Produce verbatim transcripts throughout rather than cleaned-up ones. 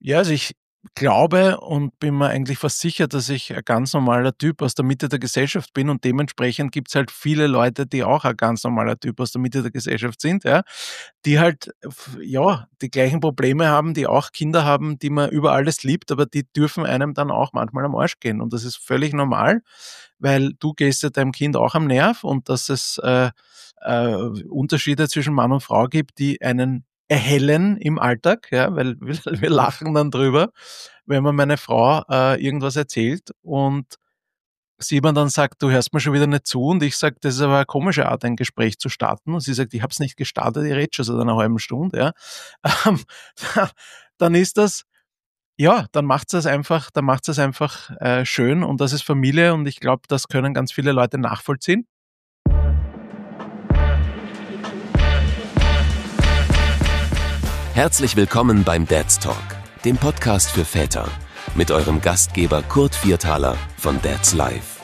Ja, also ich glaube und bin mir eigentlich fast sicher, dass ich ein ganz normaler Typ aus der Mitte der Gesellschaft bin und dementsprechend gibt's halt viele Leute, die auch ein ganz normaler Typ aus der Mitte der Gesellschaft sind, ja, die halt f ja, die gleichen Probleme haben, die auch Kinder haben, die man über alles liebt, aber die dürfen einem dann auch manchmal am Arsch gehen und das ist völlig normal, weil du gehst ja deinem Kind auch am Nerv und dass es, äh, äh, Unterschiede zwischen Mann und Frau gibt, die einen erhellen im Alltag, ja, weil wir wir lachen dann drüber, wenn mir meine Frau, äh, irgendwas erzählt und sie mir dann sagt: „Du hörst mir schon wieder nicht zu" und ich sage: „Das ist aber eine komische Art, ein Gespräch zu starten" und sie sagt: „Ich habe es nicht gestartet, ich rede schon seit einer halben Stunde", ja. Ähm, dann ist das ja, dann macht's das einfach dann macht's das einfach, äh, schön und das ist Familie und ich glaube, das können ganz viele Leute nachvollziehen. Herzlich willkommen beim Dad's Talk, dem Podcast für Väter, mit eurem Gastgeber Kurt Vierthaler von Dad's Life.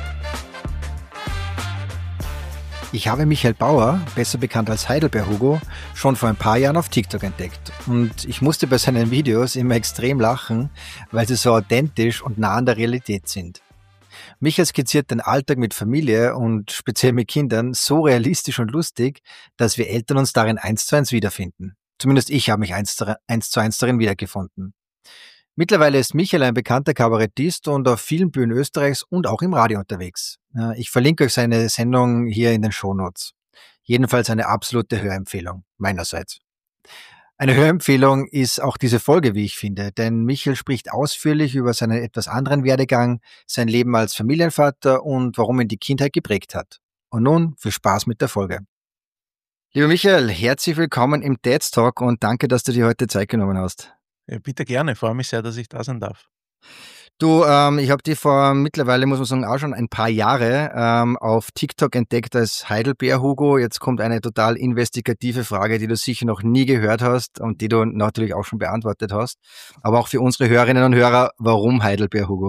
Ich habe Michael Bauer, besser bekannt als Heidelbeer-Hugo, schon vor ein paar Jahren auf TikTok entdeckt. Und ich musste bei seinen Videos immer extrem lachen, weil sie so authentisch und nah an der Realität sind. Michael skizziert den Alltag mit Familie und speziell mit Kindern so realistisch und lustig, dass wir Eltern uns darin eins zu eins wiederfinden. Zumindest ich habe mich eins zu eins darin wiedergefunden. Mittlerweile ist Michael ein bekannter Kabarettist und auf vielen Bühnen Österreichs und auch im Radio unterwegs. Ich verlinke euch seine Sendung hier in den Shownotes. Jedenfalls eine absolute Hörempfehlung meinerseits. Eine Hörempfehlung ist auch diese Folge, wie ich finde, denn Michael spricht ausführlich über seinen etwas anderen Werdegang, sein Leben als Familienvater und warum ihn die Kindheit geprägt hat. Und nun viel Spaß mit der Folge. Lieber Michael, herzlich willkommen im Dad's Talk und danke, dass du dir heute Zeit genommen hast. Ja, bitte gerne, freue mich sehr, dass ich da sein darf. Du, ähm, ich habe dich vor mittlerweile, muss man sagen, auch schon ein paar Jahre ähm, auf TikTok entdeckt als Heidelbeer-Hugo. Jetzt kommt eine total investigative Frage, die du sicher noch nie gehört hast und die du natürlich auch schon beantwortet hast. Aber auch für unsere Hörerinnen und Hörer, warum Heidelbeer-Hugo?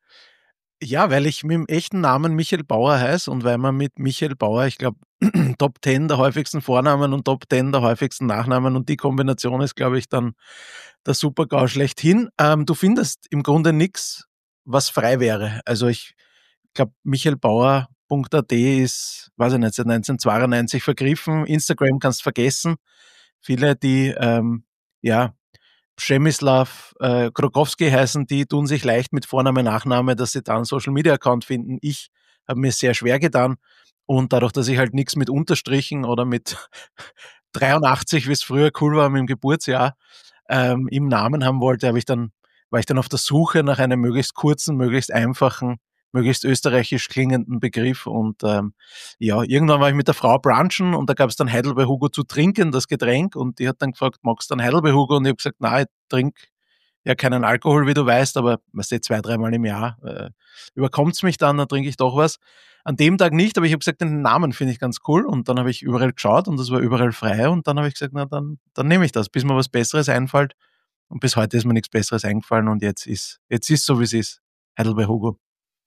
Ja, weil ich mit dem echten Namen Michael Bauer heiße und weil man mit Michael Bauer, ich glaube, Top zehn der häufigsten Vornamen und Top zehn der häufigsten Nachnamen und die Kombination ist, glaube ich, dann der Super-GAU schlechthin. Ähm, du findest im Grunde nix, was frei wäre. Also ich glaube, michaelbauer Punkt a t ist, weiß ich nicht, seit neunzehnhundertzweiundneunzig vergriffen. Instagram kannst vergessen. Viele, die, ähm, ja, Przemyslav äh, Krokowski heißen, die tun sich leicht mit Vorname, Nachname, dass sie da einen Social-Media-Account finden. Ich habe mir sehr schwer getan und dadurch, dass ich halt nichts mit Unterstrichen oder mit dreiundachtzig, wie es früher cool war, mit dem Geburtsjahr, ähm, im Namen haben wollte, habe ich dann, war ich dann auf der Suche nach einem möglichst kurzen, möglichst einfachen, möglichst österreichisch klingenden Begriff und ähm, ja, irgendwann war ich mit der Frau brunchen und da gab es dann Heidelbeer-Hugo zu trinken, das Getränk, und die hat dann gefragt, magst du einen Heidelbeer-Hugo? Und ich habe gesagt, nein, ich trinke ja keinen Alkohol, wie du weißt, aber weißt du, zwei, dreimal im Jahr äh, überkommt's mich dann, dann trinke ich doch was. An dem Tag nicht, aber ich habe gesagt, den Namen finde ich ganz cool und dann habe ich überall geschaut und das war überall frei und dann habe ich gesagt, na dann, dann nehme ich das, bis mir was Besseres einfällt, und bis heute ist mir nichts Besseres eingefallen und jetzt ist jetzt ist so, wie es ist. Heidelbeer-Hugo.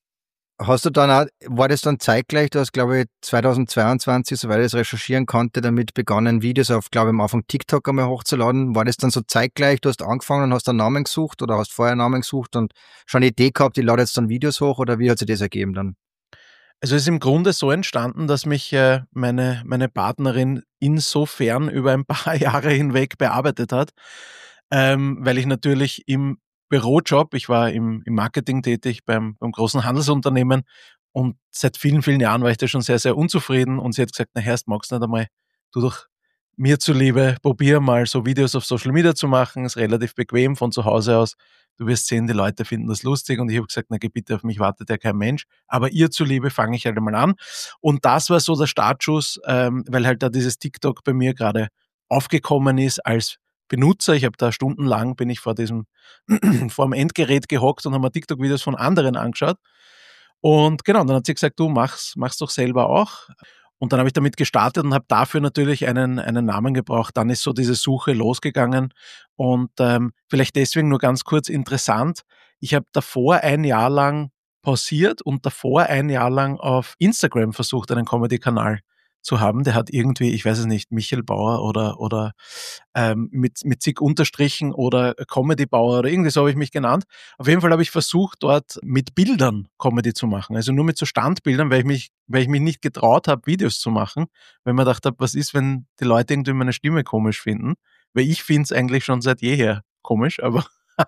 Hast du dann auch, war das dann zeitgleich, du hast, glaube ich, zweitausendzweiundzwanzig, soweit ich es recherchieren konnte, damit begonnen, Videos auf, glaube ich, am Anfang TikTok einmal hochzuladen. War das dann so zeitgleich, du hast angefangen und hast einen Namen gesucht oder hast vorher einen Namen gesucht und schon eine Idee gehabt, ich lade jetzt dann Videos hoch oder wie hat sich das ergeben dann? Also es ist im Grunde so entstanden, dass mich äh, meine meine Partnerin insofern über ein paar Jahre hinweg bearbeitet hat, ähm, weil ich natürlich im Bürojob, ich war im im Marketing tätig beim beim großen Handelsunternehmen und seit vielen, vielen Jahren war ich da schon sehr, sehr unzufrieden und sie hat gesagt: „Na Herrst, magst du nicht einmal, tu doch mir zuliebe, probier mal so Videos auf Social Media zu machen, ist relativ bequem von zu Hause aus. Du wirst sehen, die Leute finden das lustig." Und ich habe gesagt: „Na geh bitte, auf mich wartet ja kein Mensch, aber ihr zuliebe fange ich halt einmal an." Und das war so der Startschuss, ähm, weil halt da dieses TikTok bei mir gerade aufgekommen ist als Benutzer. Ich habe da stundenlang bin ich vor diesem vor dem Endgerät gehockt und habe mir TikTok-Videos von anderen angeschaut. Und genau, dann hat sie gesagt: „Du, mach's mach's doch selber auch." Und dann habe ich damit gestartet und habe dafür natürlich einen einen Namen gebraucht. Dann ist so diese Suche losgegangen und, ähm, vielleicht deswegen nur ganz kurz interessant. Ich habe davor ein Jahr lang pausiert und davor ein Jahr lang auf Instagram versucht, einen Comedy-Kanal zu haben. Der hat irgendwie, ich weiß es nicht, Michael Bauer oder oder ähm, mit mit zig Unterstrichen oder Comedy Bauer oder irgendwie so habe ich mich genannt. Auf jeden Fall habe ich versucht, dort mit Bildern Comedy zu machen. Also nur mit so Standbildern, weil ich mich weil ich mich nicht getraut habe, Videos zu machen, weil ich mir gedacht habe, was ist, wenn die Leute irgendwie meine Stimme komisch finden? Weil ich finde es eigentlich schon seit jeher komisch, aber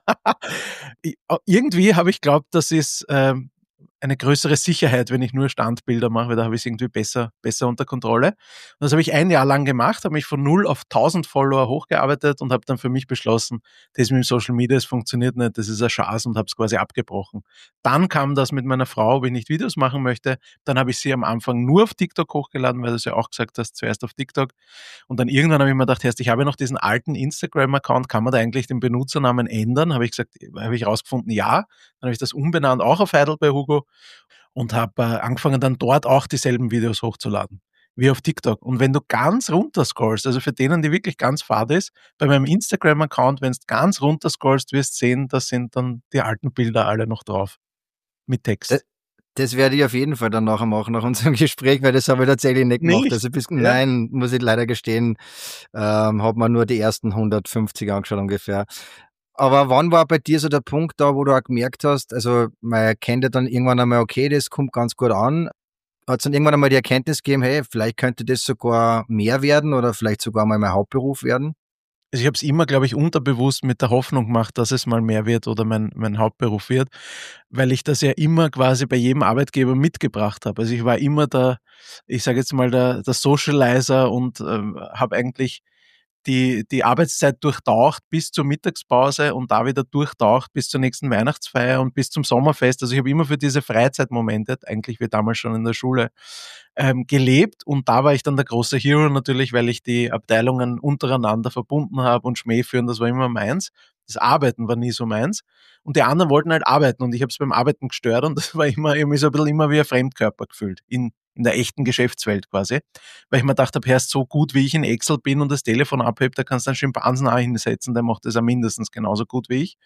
I- irgendwie habe ich glaubt, das ist ähm, eine größere Sicherheit, wenn ich nur Standbilder mache, weil da habe ich es irgendwie besser, besser unter Kontrolle. Und das habe ich ein Jahr lang gemacht, habe mich von null auf tausend Follower hochgearbeitet und habe dann für mich beschlossen, das mit dem Social Media, das funktioniert nicht, das ist ein Schatz und habe es quasi abgebrochen. Dann kam das mit meiner Frau, ob ich nicht Videos machen möchte. Dann habe ich sie am Anfang nur auf TikTok hochgeladen, weil du es ja auch gesagt hast, zuerst auf TikTok. Und dann irgendwann habe ich mir gedacht, ich habe noch diesen alten Instagram-Account, kann man da eigentlich den Benutzernamen ändern? Habe ich gesagt, habe ich rausgefunden, ja. Dann habe ich das umbenannt, auch auf Heidelberg Hugo und habe äh, angefangen dann dort auch dieselben Videos hochzuladen, wie auf TikTok. Und wenn du ganz runter scrollst, also für denen, die wirklich ganz fad ist, bei meinem Instagram-Account, wenn du ganz runter scrollst, wirst du sehen, da sind dann die alten Bilder alle noch drauf, mit Text. Das werde ich auf jeden Fall dann nachher machen, nach unserem Gespräch, weil das habe ich tatsächlich nicht gemacht. Nicht? Also bis, Ja. nein, muss ich leider gestehen, ähm, habe mir nur die ersten hundertfünfzig angeschaut ungefähr. Aber wann war bei dir so der Punkt da, wo du auch gemerkt hast, also man erkennt ja dann irgendwann einmal, okay, das kommt ganz gut an. Hat es dann irgendwann einmal die Erkenntnis gegeben, hey, vielleicht könnte das sogar mehr werden oder vielleicht sogar mal mein Hauptberuf werden? Also ich habe es immer, glaube ich, unterbewusst mit der Hoffnung gemacht, dass es mal mehr wird oder mein, mein Hauptberuf wird, weil ich das ja immer quasi bei jedem Arbeitgeber mitgebracht habe. Also ich war immer der, ich sage jetzt mal, der, der Socializer und ähm, habe eigentlich die, die Arbeitszeit durchtaucht bis zur Mittagspause und da wieder durchtaucht bis zur nächsten Weihnachtsfeier und bis zum Sommerfest. Also ich habe immer für diese Freizeitmomente, eigentlich wie damals schon in der Schule, ähm, gelebt und da war ich dann der große Hero natürlich, weil ich die Abteilungen untereinander verbunden habe und Schmäh führen, das war immer meins. Das Arbeiten war nie so meins. Und die anderen wollten halt arbeiten und ich habe es beim Arbeiten gestört und das war immer, irgendwie so ein bisschen immer wie ein Fremdkörper gefühlt in, in der echten Geschäftswelt quasi. Weil ich mir gedacht habe, erst so gut wie ich in Excel bin und das Telefon abhebt, da kannst du einen Schimpansen auch hinsetzen, der macht das ja mindestens genauso gut wie ich.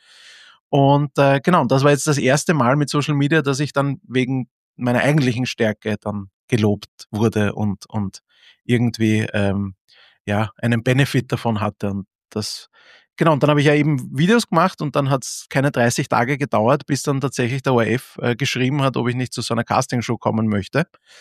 Und äh, genau, das war jetzt das erste Mal mit Social Media, dass ich dann wegen meiner eigentlichen Stärke dann gelobt wurde und, und irgendwie ähm, ja, einen Benefit davon hatte. Und das, genau, und dann habe ich ja eben Videos gemacht und dann hat es keine dreißig Tage gedauert, bis dann tatsächlich der O R F äh, geschrieben hat, ob ich nicht zu so einer Castingshow kommen möchte.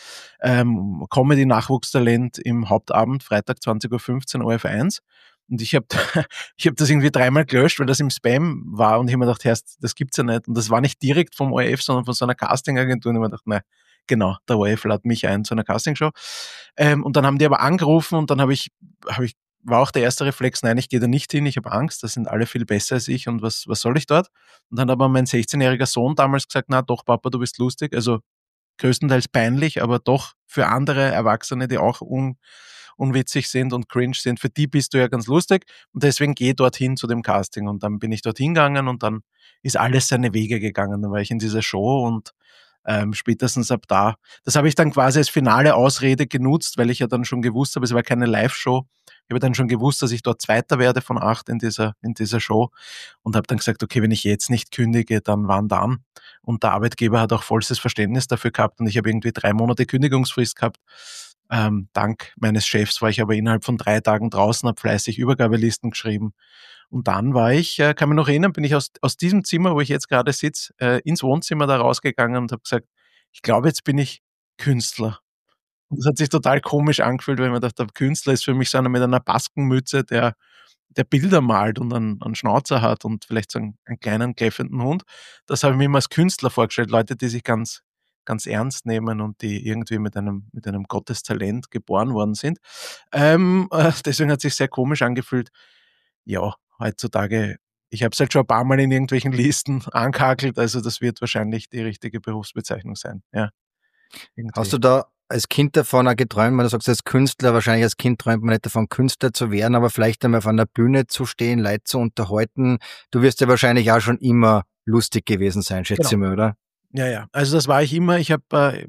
Ähm, Comedy-Nachwuchstalent im Hauptabend, Freitag zwanzig Uhr fünfzehn, O R F eins. Und ich habe ich hab das irgendwie dreimal gelöscht, weil das im Spam war und ich habe mir gedacht, Herst, das gibt's ja nicht. Und das war nicht direkt vom O R F, sondern von so einer Castingagentur. Und ich habe mir gedacht, nein, genau, der O R F lädt mich ein zu einer Castingshow. Ähm, und dann haben die aber angerufen und dann habe ich, hab ich, war auch der erste Reflex, nein, ich gehe da nicht hin, ich habe Angst, das sind alle viel besser als ich und was, was soll ich dort? Und dann hat aber mein sechzehnjähriger Sohn damals gesagt, na doch, Papa, du bist lustig, also größtenteils peinlich, aber doch für andere Erwachsene, die auch un, unwitzig sind und cringe sind, für die bist du ja ganz lustig und deswegen geh dorthin zu dem Casting. Und dann bin ich dorthin gegangen und dann ist alles seine Wege gegangen. Dann war ich in dieser Show und ähm, spätestens ab da, das habe ich dann quasi als finale Ausrede genutzt, weil ich ja dann schon gewusst habe, es war keine Live-Show. Ich habe dann schon gewusst, dass ich dort Zweiter werde von acht in dieser, in dieser Show und habe dann gesagt, okay, wenn ich jetzt nicht kündige, dann wann dann? Und der Arbeitgeber hat auch vollstes Verständnis dafür gehabt und ich habe irgendwie drei Monate Kündigungsfrist gehabt. Ähm, dank meines Chefs war ich aber innerhalb von drei Tagen draußen, habe fleißig Übergabelisten geschrieben. Und dann war ich, äh, kann mich noch erinnern, bin ich aus, aus diesem Zimmer, wo ich jetzt gerade sitze, äh, ins Wohnzimmer da rausgegangen und habe gesagt, ich glaube, jetzt bin ich Künstler. Und das hat sich total komisch angefühlt, weil ich mir dachte, der Künstler ist für mich so einer mit einer Baskenmütze, der, der Bilder malt und einen, einen Schnauzer hat und vielleicht so einen, einen kleinen, kläffenden Hund. Das habe ich mir immer als Künstler vorgestellt. Leute, die sich ganz, ganz ernst nehmen und die irgendwie mit einem, mit einem Gottestalent geboren worden sind. Ähm, äh, deswegen hat es sich sehr komisch angefühlt. Ja, heutzutage, ich habe es halt schon ein paar Mal in irgendwelchen Listen angehakelt, also das wird wahrscheinlich die richtige Berufsbezeichnung sein. Ja, irgendwie. Hast du da als Kind davon auch geträumt, wenn du sagst, als Künstler, wahrscheinlich als Kind träumt man nicht davon, Künstler zu werden, aber vielleicht einmal auf einer Bühne zu stehen, Leute zu unterhalten. Du wirst ja wahrscheinlich auch schon immer lustig gewesen sein, schätze ich mal, oder? Ja, ja. Also das war ich immer. Ich habe äh,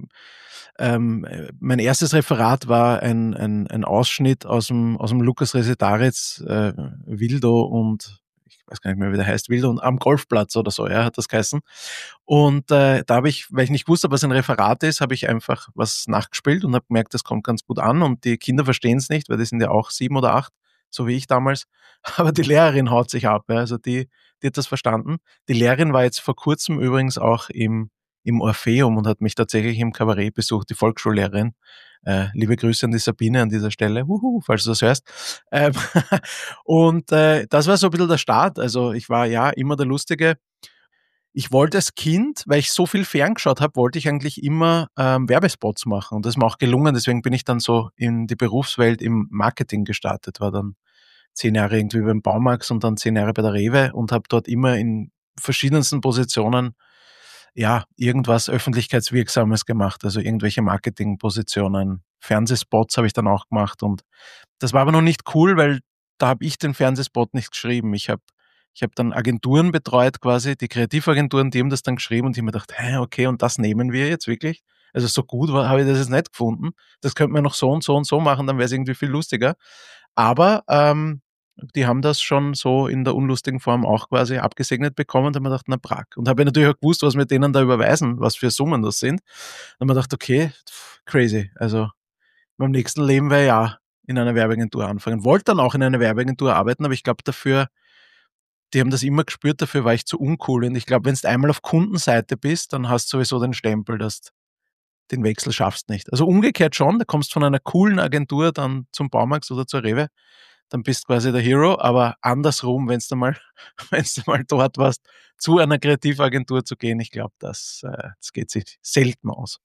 ähm, mein erstes Referat war ein, ein, ein Ausschnitt aus dem, aus dem Lukas Resetaritz, äh, Wildo und weiß gar nicht mehr, wie der heißt, Wild und am Golfplatz oder so, ja, hat das geheißen. Und äh, da habe ich, weil ich nicht wusste, was ein Referat ist, habe ich einfach was nachgespielt und habe gemerkt, das kommt ganz gut an und die Kinder verstehen es nicht, weil die sind ja auch sieben oder acht, so wie ich damals. Aber die Lehrerin haut sich ab, ja, also die, die hat das verstanden. Die Lehrerin war jetzt vor kurzem übrigens auch im, im Orpheum und hat mich tatsächlich im Kabarett besucht, die Volksschullehrerin. Äh, liebe Grüße an die Sabine an dieser Stelle, Huhu, falls du das hörst. Ähm, und äh, das war so ein bisschen der Start. Also ich war ja immer der Lustige. Ich wollte als Kind, weil ich so viel ferngeschaut habe, wollte ich eigentlich immer ähm, Werbespots machen. Und das ist mir auch gelungen. Deswegen bin ich dann so in die Berufswelt im Marketing gestartet. War dann zehn Jahre irgendwie beim Baumax und dann zehn Jahre bei der Rewe und habe dort immer in verschiedensten Positionen ja, irgendwas Öffentlichkeitswirksames gemacht, also irgendwelche Marketingpositionen. Fernsehspots habe ich dann auch gemacht und das war aber noch nicht cool, weil da habe ich den Fernsehspot nicht geschrieben. Ich habe ich habe dann Agenturen betreut quasi, die Kreativagenturen, die haben das dann geschrieben und ich habe mir gedacht, hä, okay, und das nehmen wir jetzt wirklich? Also so gut war, habe ich das jetzt nicht gefunden. Das könnte man noch so und so und so machen, dann wäre es irgendwie viel lustiger. Aber ähm, die haben das schon so in der unlustigen Form auch quasi abgesegnet bekommen und haben mir gedacht, na Prag. Und habe natürlich auch gewusst, was wir denen da überweisen, was für Summen das sind. Und habe mir gedacht, okay, pff, crazy. Also beim nächsten Leben wäre ja in einer Werbeagentur anfangen. Wollte dann auch in einer Werbeagentur arbeiten, aber ich glaube dafür, die haben das immer gespürt, dafür war ich zu uncool. Und ich glaube, wenn du einmal auf Kundenseite bist, dann hast du sowieso den Stempel, dass du den Wechsel schaffst nicht. Also umgekehrt schon, da kommst von einer coolen Agentur dann zum Baumarkt oder zur Rewe, dann bist du quasi der Hero, aber andersrum, wenn du mal, wenn du mal dort warst, zu einer Kreativagentur zu gehen, ich glaube, das, äh, das geht sich selten aus.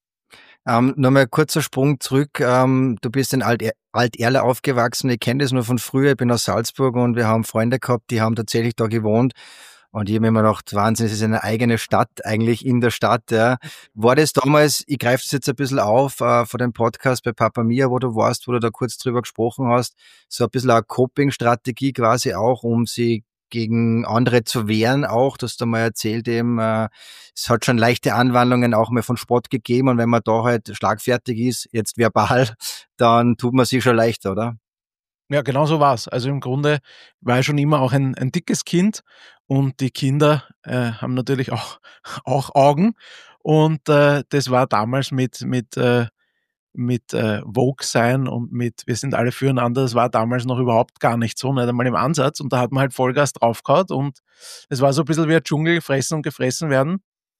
Ähm, Nochmal ein kurzer Sprung zurück. Ähm, du bist in Alt Alt-Erla aufgewachsen. Ich kenne das nur von früher. Ich bin aus Salzburg und wir haben Freunde gehabt, die haben tatsächlich da gewohnt. Und ich habe mir immer gedacht, Wahnsinn, es ist eine eigene Stadt, eigentlich in der Stadt. Ja. War das damals, ich greife das jetzt ein bisschen auf, äh, von dem Podcast bei Papa Mia, wo du warst, wo du da kurz drüber gesprochen hast, so ein bisschen eine Coping-Strategie quasi auch, um sie gegen andere zu wehren auch. Du hast da mal erzählt eben, äh, es hat schon leichte Anwandlungen auch mal von Sport gegeben und wenn man da halt schlagfertig ist, jetzt verbal, dann tut man sich schon leichter, oder? Ja, genau so war's. Also im Grunde war ich schon immer auch ein, ein dickes Kind und die Kinder äh, haben natürlich auch, auch Augen und äh, das war damals mit, mit, äh, mit äh, Vogue sein und mit wir sind alle füreinander, das war damals noch überhaupt gar nicht so, nicht einmal im Ansatz und da hat man halt Vollgas draufgehauen und es war so ein bisschen wie ein Dschungel, fressen und gefressen werden.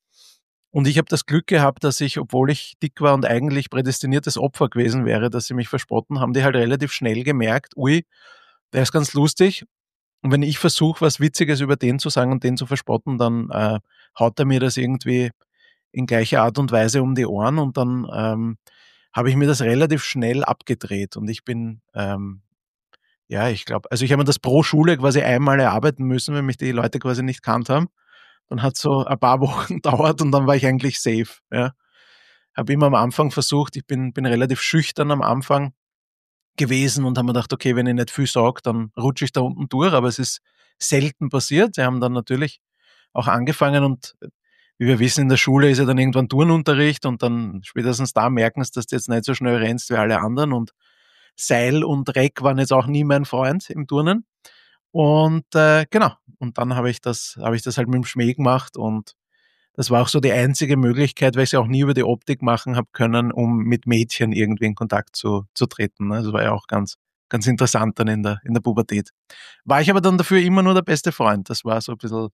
Und ich habe das Glück gehabt, dass ich, obwohl ich dick war und eigentlich prädestiniertes Opfer gewesen wäre, dass sie mich verspotten, haben die halt relativ schnell gemerkt, ui, der ist ganz lustig. Und wenn ich versuche, was Witziges über den zu sagen und den zu verspotten, dann äh, haut er mir das irgendwie in gleicher Art und Weise um die Ohren und dann ähm, habe ich mir das relativ schnell abgedreht und ich bin, ähm, ja, ich glaube, also ich habe mir das pro Schule quasi einmal erarbeiten müssen, wenn mich die Leute quasi nicht kannt haben. Dann hat so ein paar Wochen gedauert und dann war ich eigentlich safe. Ja. Habe immer am Anfang versucht, ich bin, bin relativ schüchtern am Anfang gewesen und habe mir gedacht, okay, wenn ich nicht viel sage, dann rutsche ich da unten durch, aber es ist selten passiert. Sie haben dann natürlich auch angefangen und wie wir wissen, in der Schule ist ja dann irgendwann Turnunterricht und dann spätestens da merken sie, dass du jetzt nicht so schnell rennst wie alle anderen und Seil und Reck waren jetzt auch nie mein Freund im Turnen. Und äh, genau, und dann habe ich das, habe ich das halt mit dem Schmäh gemacht und das war auch so die einzige Möglichkeit, weil ich es ja auch nie über die Optik machen habe können, um mit Mädchen irgendwie in Kontakt zu, zu treten. Ne? Das war ja auch ganz, ganz interessant dann in der, in der Pubertät. War ich aber dann dafür immer nur der beste Freund. Das war so ein bisschen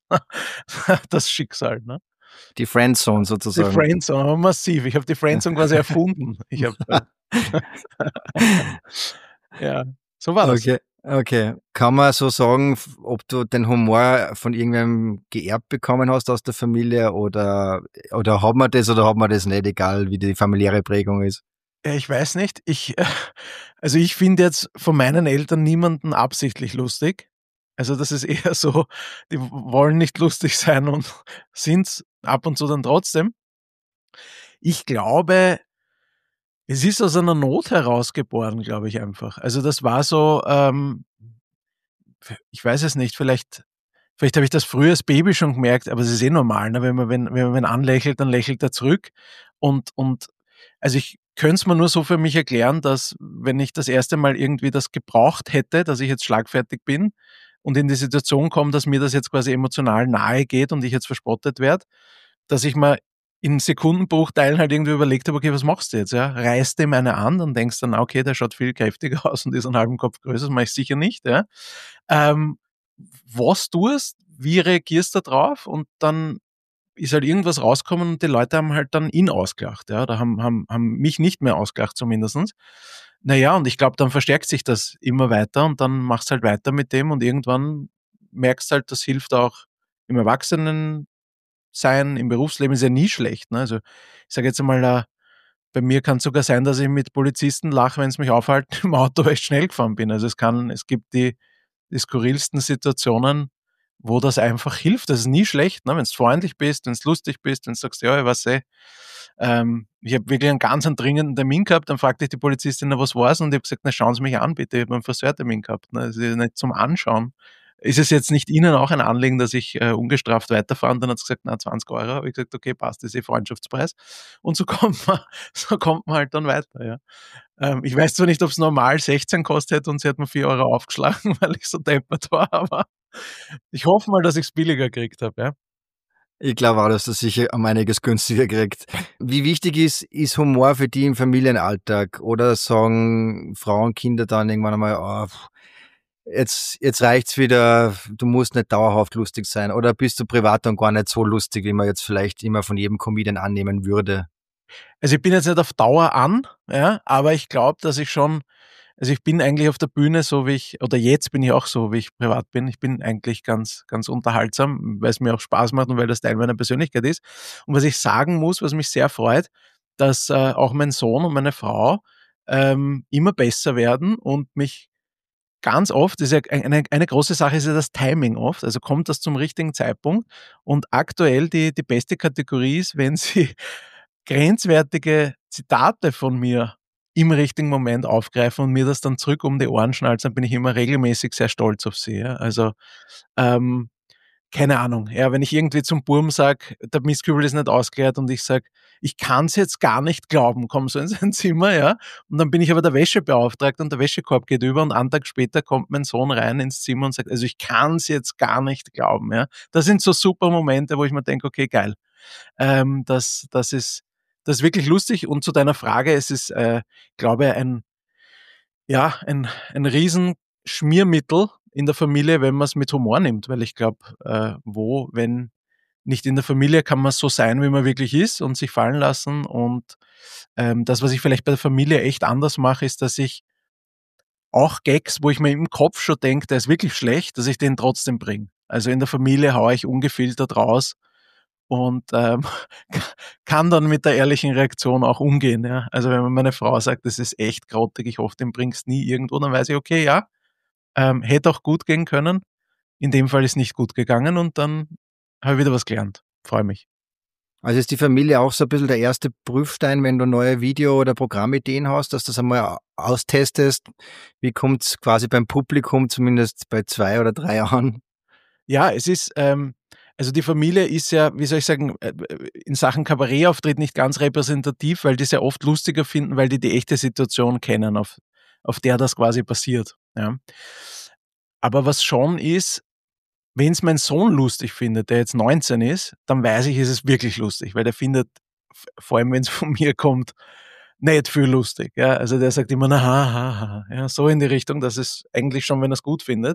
das Schicksal. Ne? Die Friendzone Die sozusagen. Friendzone, massiv. Ich habe die Friendzone quasi erfunden. Ich habe ja, so war das. Okay, okay. Kann man so sagen, f- ob du den Humor von irgendwem geerbt bekommen hast aus der Familie oder, oder hat man das oder hat man das nicht, egal wie die familiäre Prägung ist? Ja, ich weiß nicht. Ich, äh, also ich finde jetzt von meinen Eltern niemanden absichtlich lustig. Also das ist eher so, die w- wollen nicht lustig sein und sind's ab und zu dann trotzdem. Ich glaube, es ist aus einer Not herausgeboren, glaube ich einfach. Also das war so, ähm, ich weiß es nicht, vielleicht, vielleicht habe ich das früher als Baby schon gemerkt, aber es ist eh normal, ne? Wenn man, wenn, wenn man wen anlächelt, dann lächelt er zurück. Und, und also ich könnte es mir nur so für mich erklären, dass wenn ich das erste Mal irgendwie das gebraucht hätte, dass ich jetzt schlagfertig bin, und in die Situation komme, dass mir das jetzt quasi emotional nahe geht und ich jetzt verspottet werde, dass ich mir in Sekundenbruchteilen halt irgendwie überlegt habe, okay, was machst du jetzt? Ja? Reißt dem eine an und denkst dann, okay, der schaut viel kräftiger aus und ist einen halben Kopf größer, das mache ich sicher nicht. Ja? Ähm, was tust, wie reagierst du drauf? Und dann ist halt irgendwas rausgekommen und die Leute haben halt dann ihn ausgelacht, ja, oder haben, haben, haben mich nicht mehr ausgelacht zumindestens. Naja, und ich glaube, dann verstärkt sich das immer weiter und dann machst du halt weiter mit dem und irgendwann merkst halt, das hilft auch im Erwachsenensein, im Berufsleben, ist ja nie schlecht. Ne? Also ich sage jetzt einmal, äh, bei mir kann es sogar sein, dass ich mit Polizisten lache, wenn sie mich aufhalten im Auto, weil ich schnell gefahren bin. Also es kann, es gibt die, die skurrilsten Situationen, wo das einfach hilft. Das ist nie schlecht, ne? Wenn du freundlich bist, wenn du lustig bist, wenn du sagst, ja, ich weiß eh, ähm, ich habe wirklich einen ganz einen dringenden Termin gehabt, dann fragte ich die Polizistin, na, was war's? Und ich habe gesagt, na, schauen Sie mich an, bitte, ich habe einen Friseurtermin gehabt. Ne? Das ist nicht zum Anschauen. Ist es jetzt nicht Ihnen auch ein Anliegen, dass ich äh, ungestraft weiterfahre? Und dann hat sie gesagt, na, zwanzig Euro. Habe ich gesagt, okay, passt, das ist eh Freundschaftspreis. Und so kommt man, so kommt man halt dann weiter, ja. Ähm, ich weiß zwar nicht, ob es normal sechzehn kostet und sie hat mir vier Euro aufgeschlagen, weil ich so deppert war, aber ich hoffe mal, dass ich es billiger gekriegt habe, ja. Ich glaube auch, dass das sicher um einiges günstiger kriegt. Wie wichtig ist, ist Humor für die im Familienalltag? Oder sagen Frauen, Kinder dann irgendwann einmal, oh, jetzt, jetzt reicht's wieder, du musst nicht dauerhaft lustig sein? Oder bist du privat dann gar nicht so lustig, wie man jetzt vielleicht immer von jedem Comedian annehmen würde? Also ich bin jetzt nicht auf Dauer an, ja, aber ich glaube, dass ich schon, also ich bin eigentlich auf der Bühne so wie ich, oder jetzt bin ich auch so, wie ich privat bin. Ich bin eigentlich ganz, ganz unterhaltsam, weil es mir auch Spaß macht und weil das Teil meiner Persönlichkeit ist. Und was ich sagen muss, was mich sehr freut, dass äh, auch mein Sohn und meine Frau ähm, immer besser werden und mich ganz oft, das ist ja eine, eine große Sache, ist ja das Timing oft, also kommt das zum richtigen Zeitpunkt. Und aktuell die, die beste Kategorie ist, wenn sie grenzwertige Zitate von mir im richtigen Moment aufgreifen und mir das dann zurück um die Ohren schnalzen, dann bin ich immer regelmäßig sehr stolz auf sie. Ja. Also, ähm, keine Ahnung, ja, wenn ich irgendwie zum Burm sage, der Mistkübel ist nicht ausgeleert und ich sage, ich kann es jetzt gar nicht glauben, komm so in sein Zimmer, ja, und dann bin ich aber der Wäschebeauftragte und der Wäschekorb geht über und einen Tag später kommt mein Sohn rein ins Zimmer und sagt, also ich kann es jetzt gar nicht glauben, ja. Das sind so super Momente, wo ich mir denke, okay, geil, ähm, das, das ist, das ist wirklich lustig. Und zu deiner Frage, es ist, äh, glaube ich, ein, ja, ein, ein Riesenschmiermittel in der Familie, wenn man es mit Humor nimmt, weil ich glaube, äh, wo, wenn nicht in der Familie, kann man so sein, wie man wirklich ist und sich fallen lassen. Und ähm, das, was ich vielleicht bei der Familie echt anders mache, ist, dass ich auch Gags, wo ich mir im Kopf schon denke, der ist wirklich schlecht, dass ich den trotzdem bringe. Also in der Familie haue ich ungefiltert raus und ähm, kann dann mit der ehrlichen Reaktion auch umgehen. Ja? Also wenn mir meine Frau sagt, das ist echt grottig, ich hoffe, den bringst nie irgendwo, dann weiß ich, okay, ja, ähm, hätte auch gut gehen können. In dem Fall ist nicht gut gegangen und dann habe ich wieder was gelernt. Freue mich. Also ist die Familie auch so ein bisschen der erste Prüfstein, wenn du neue Video- oder Programmideen hast, dass du das einmal austestest? Wie kommt es quasi beim Publikum, zumindest bei zwei oder drei an? Ja, es ist, ähm, also die Familie ist ja, wie soll ich sagen, äh, in Sachen Kabarettauftritt nicht ganz repräsentativ, weil die sehr oft lustiger finden, weil die die echte Situation kennen, auf, auf der das quasi passiert. Ja. Aber was schon ist, wenn es mein Sohn lustig findet, der jetzt neunzehn ist, dann weiß ich, ist es wirklich lustig, weil der findet, f- vor allem wenn es von mir kommt, nicht viel lustig. Ja. Also der sagt immer, na, ha, ha, ha. Ja, so in die Richtung, dass es eigentlich schon, wenn er es gut findet.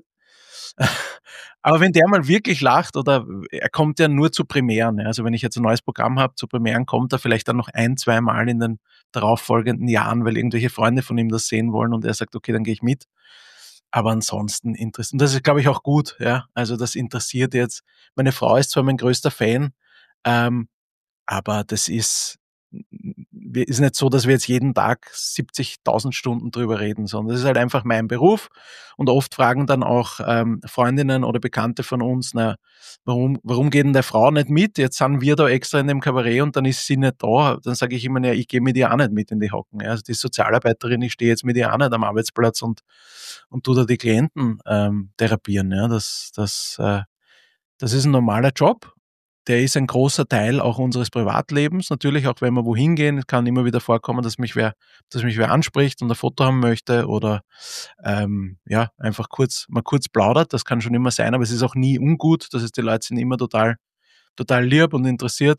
Aber wenn der mal wirklich lacht oder er kommt ja nur zu Premieren, ja. Also wenn ich jetzt ein neues Programm habe, zu Premieren kommt er vielleicht dann noch ein, zwei Mal in den darauffolgenden Jahren, weil irgendwelche Freunde von ihm das sehen wollen und er sagt, okay, dann gehe ich mit. Aber ansonsten interessiert, und das ist, glaube ich, auch gut, ja. Also das interessiert jetzt, meine Frau ist zwar mein größter Fan, ähm, aber das ist, ist nicht so, dass wir jetzt jeden Tag siebzigtausend Stunden drüber reden, sondern das ist halt einfach mein Beruf. Und oft fragen dann auch ähm, Freundinnen oder Bekannte von uns, na, warum, warum geht denn der Frau nicht mit? Jetzt sind wir da extra in dem Kabarett und dann ist sie nicht da. Dann sage ich immer, ja, ich gehe mit ihr auch nicht mit in die Hocken. Ja. Also die Sozialarbeiterin, ich stehe jetzt mit ihr auch nicht am Arbeitsplatz und, und tu da die Klienten ähm, therapieren. Ja. Das, das, äh, das ist ein normaler Job. der ist ein großer Teil auch unseres Privatlebens. Natürlich auch, wenn wir wohin gehen, es kann immer wieder vorkommen, dass mich wer, dass mich wer anspricht und ein Foto haben möchte oder ähm, ja, einfach kurz, mal kurz plaudert. Das kann schon immer sein, aber es ist auch nie ungut. Das heißt, die Leute sind immer total, total lieb und interessiert.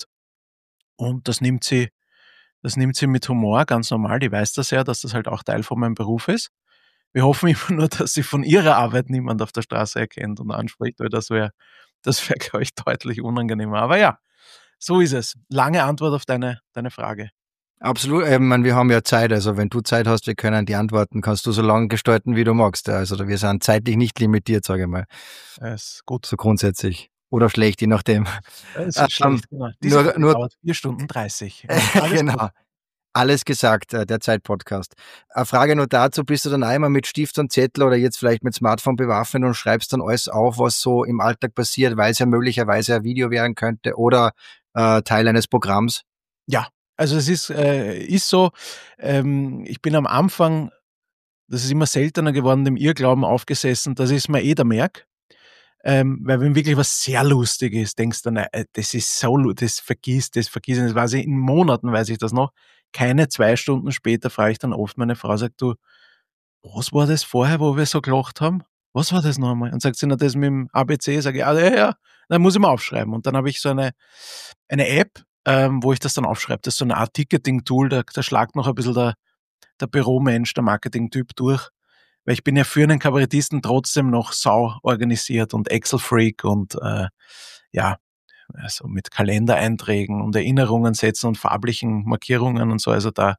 Und das nimmt sie, das nimmt sie mit Humor, ganz normal. Die weiß das ja, dass das halt auch Teil von meinem Beruf ist. Wir hoffen immer nur, dass sie von ihrer Arbeit niemand auf der Straße erkennt und anspricht, weil das wäre, das wäre, glaube ich, deutlich unangenehmer. Aber ja, so ist es. Lange Antwort auf deine, deine Frage. Absolut, ich meine, wir haben ja Zeit, also wenn du Zeit hast, wir können die Antworten, kannst du so lange gestalten, wie du magst. Also wir sind zeitlich nicht limitiert, sage ich mal. Das ist gut. So grundsätzlich. Oder schlecht, je nachdem. Es ist schlecht, ähm, genau. Diese nur, Folge nur, dauert vier Stunden dreißig. Genau. Gut. Alles gesagt, der Zeit-Podcast. Eine Frage nur dazu, bist du dann einmal mit Stift und Zettel oder jetzt vielleicht mit Smartphone bewaffnet und schreibst dann alles auf, was so im Alltag passiert, weil es ja möglicherweise ein Video werden könnte oder äh, Teil eines Programms? Ja, also es ist, äh, ist so, ähm, ich bin am Anfang, das ist immer seltener geworden, dem Irrglauben aufgesessen, das ist mir eh der Merk. Ähm, weil wenn wirklich was sehr lustig ist, denkst du, na, das ist so lustig, das vergisst, das vergisst, das weiß ich, in Monaten weiß ich das noch. Keine zwei Stunden später frage ich dann oft meine Frau, sagt du, was war das vorher, wo wir so gelacht haben? Was war das nochmal? Und sagt sie, na, das mit dem A B C, sage ich, ah, ja, ja, dann muss ich mal aufschreiben. Und dann habe ich so eine, eine App, ähm, wo ich das dann aufschreibe. Das ist so eine Art Ticketing-Tool, da, da schlagt noch ein bisschen der, der Büromensch, der Marketing-Typ durch. Weil ich bin ja für einen Kabarettisten trotzdem noch sau organisiert und Excel-Freak und äh, ja, also mit Kalendereinträgen und Erinnerungen setzen und farblichen Markierungen und so. Also da,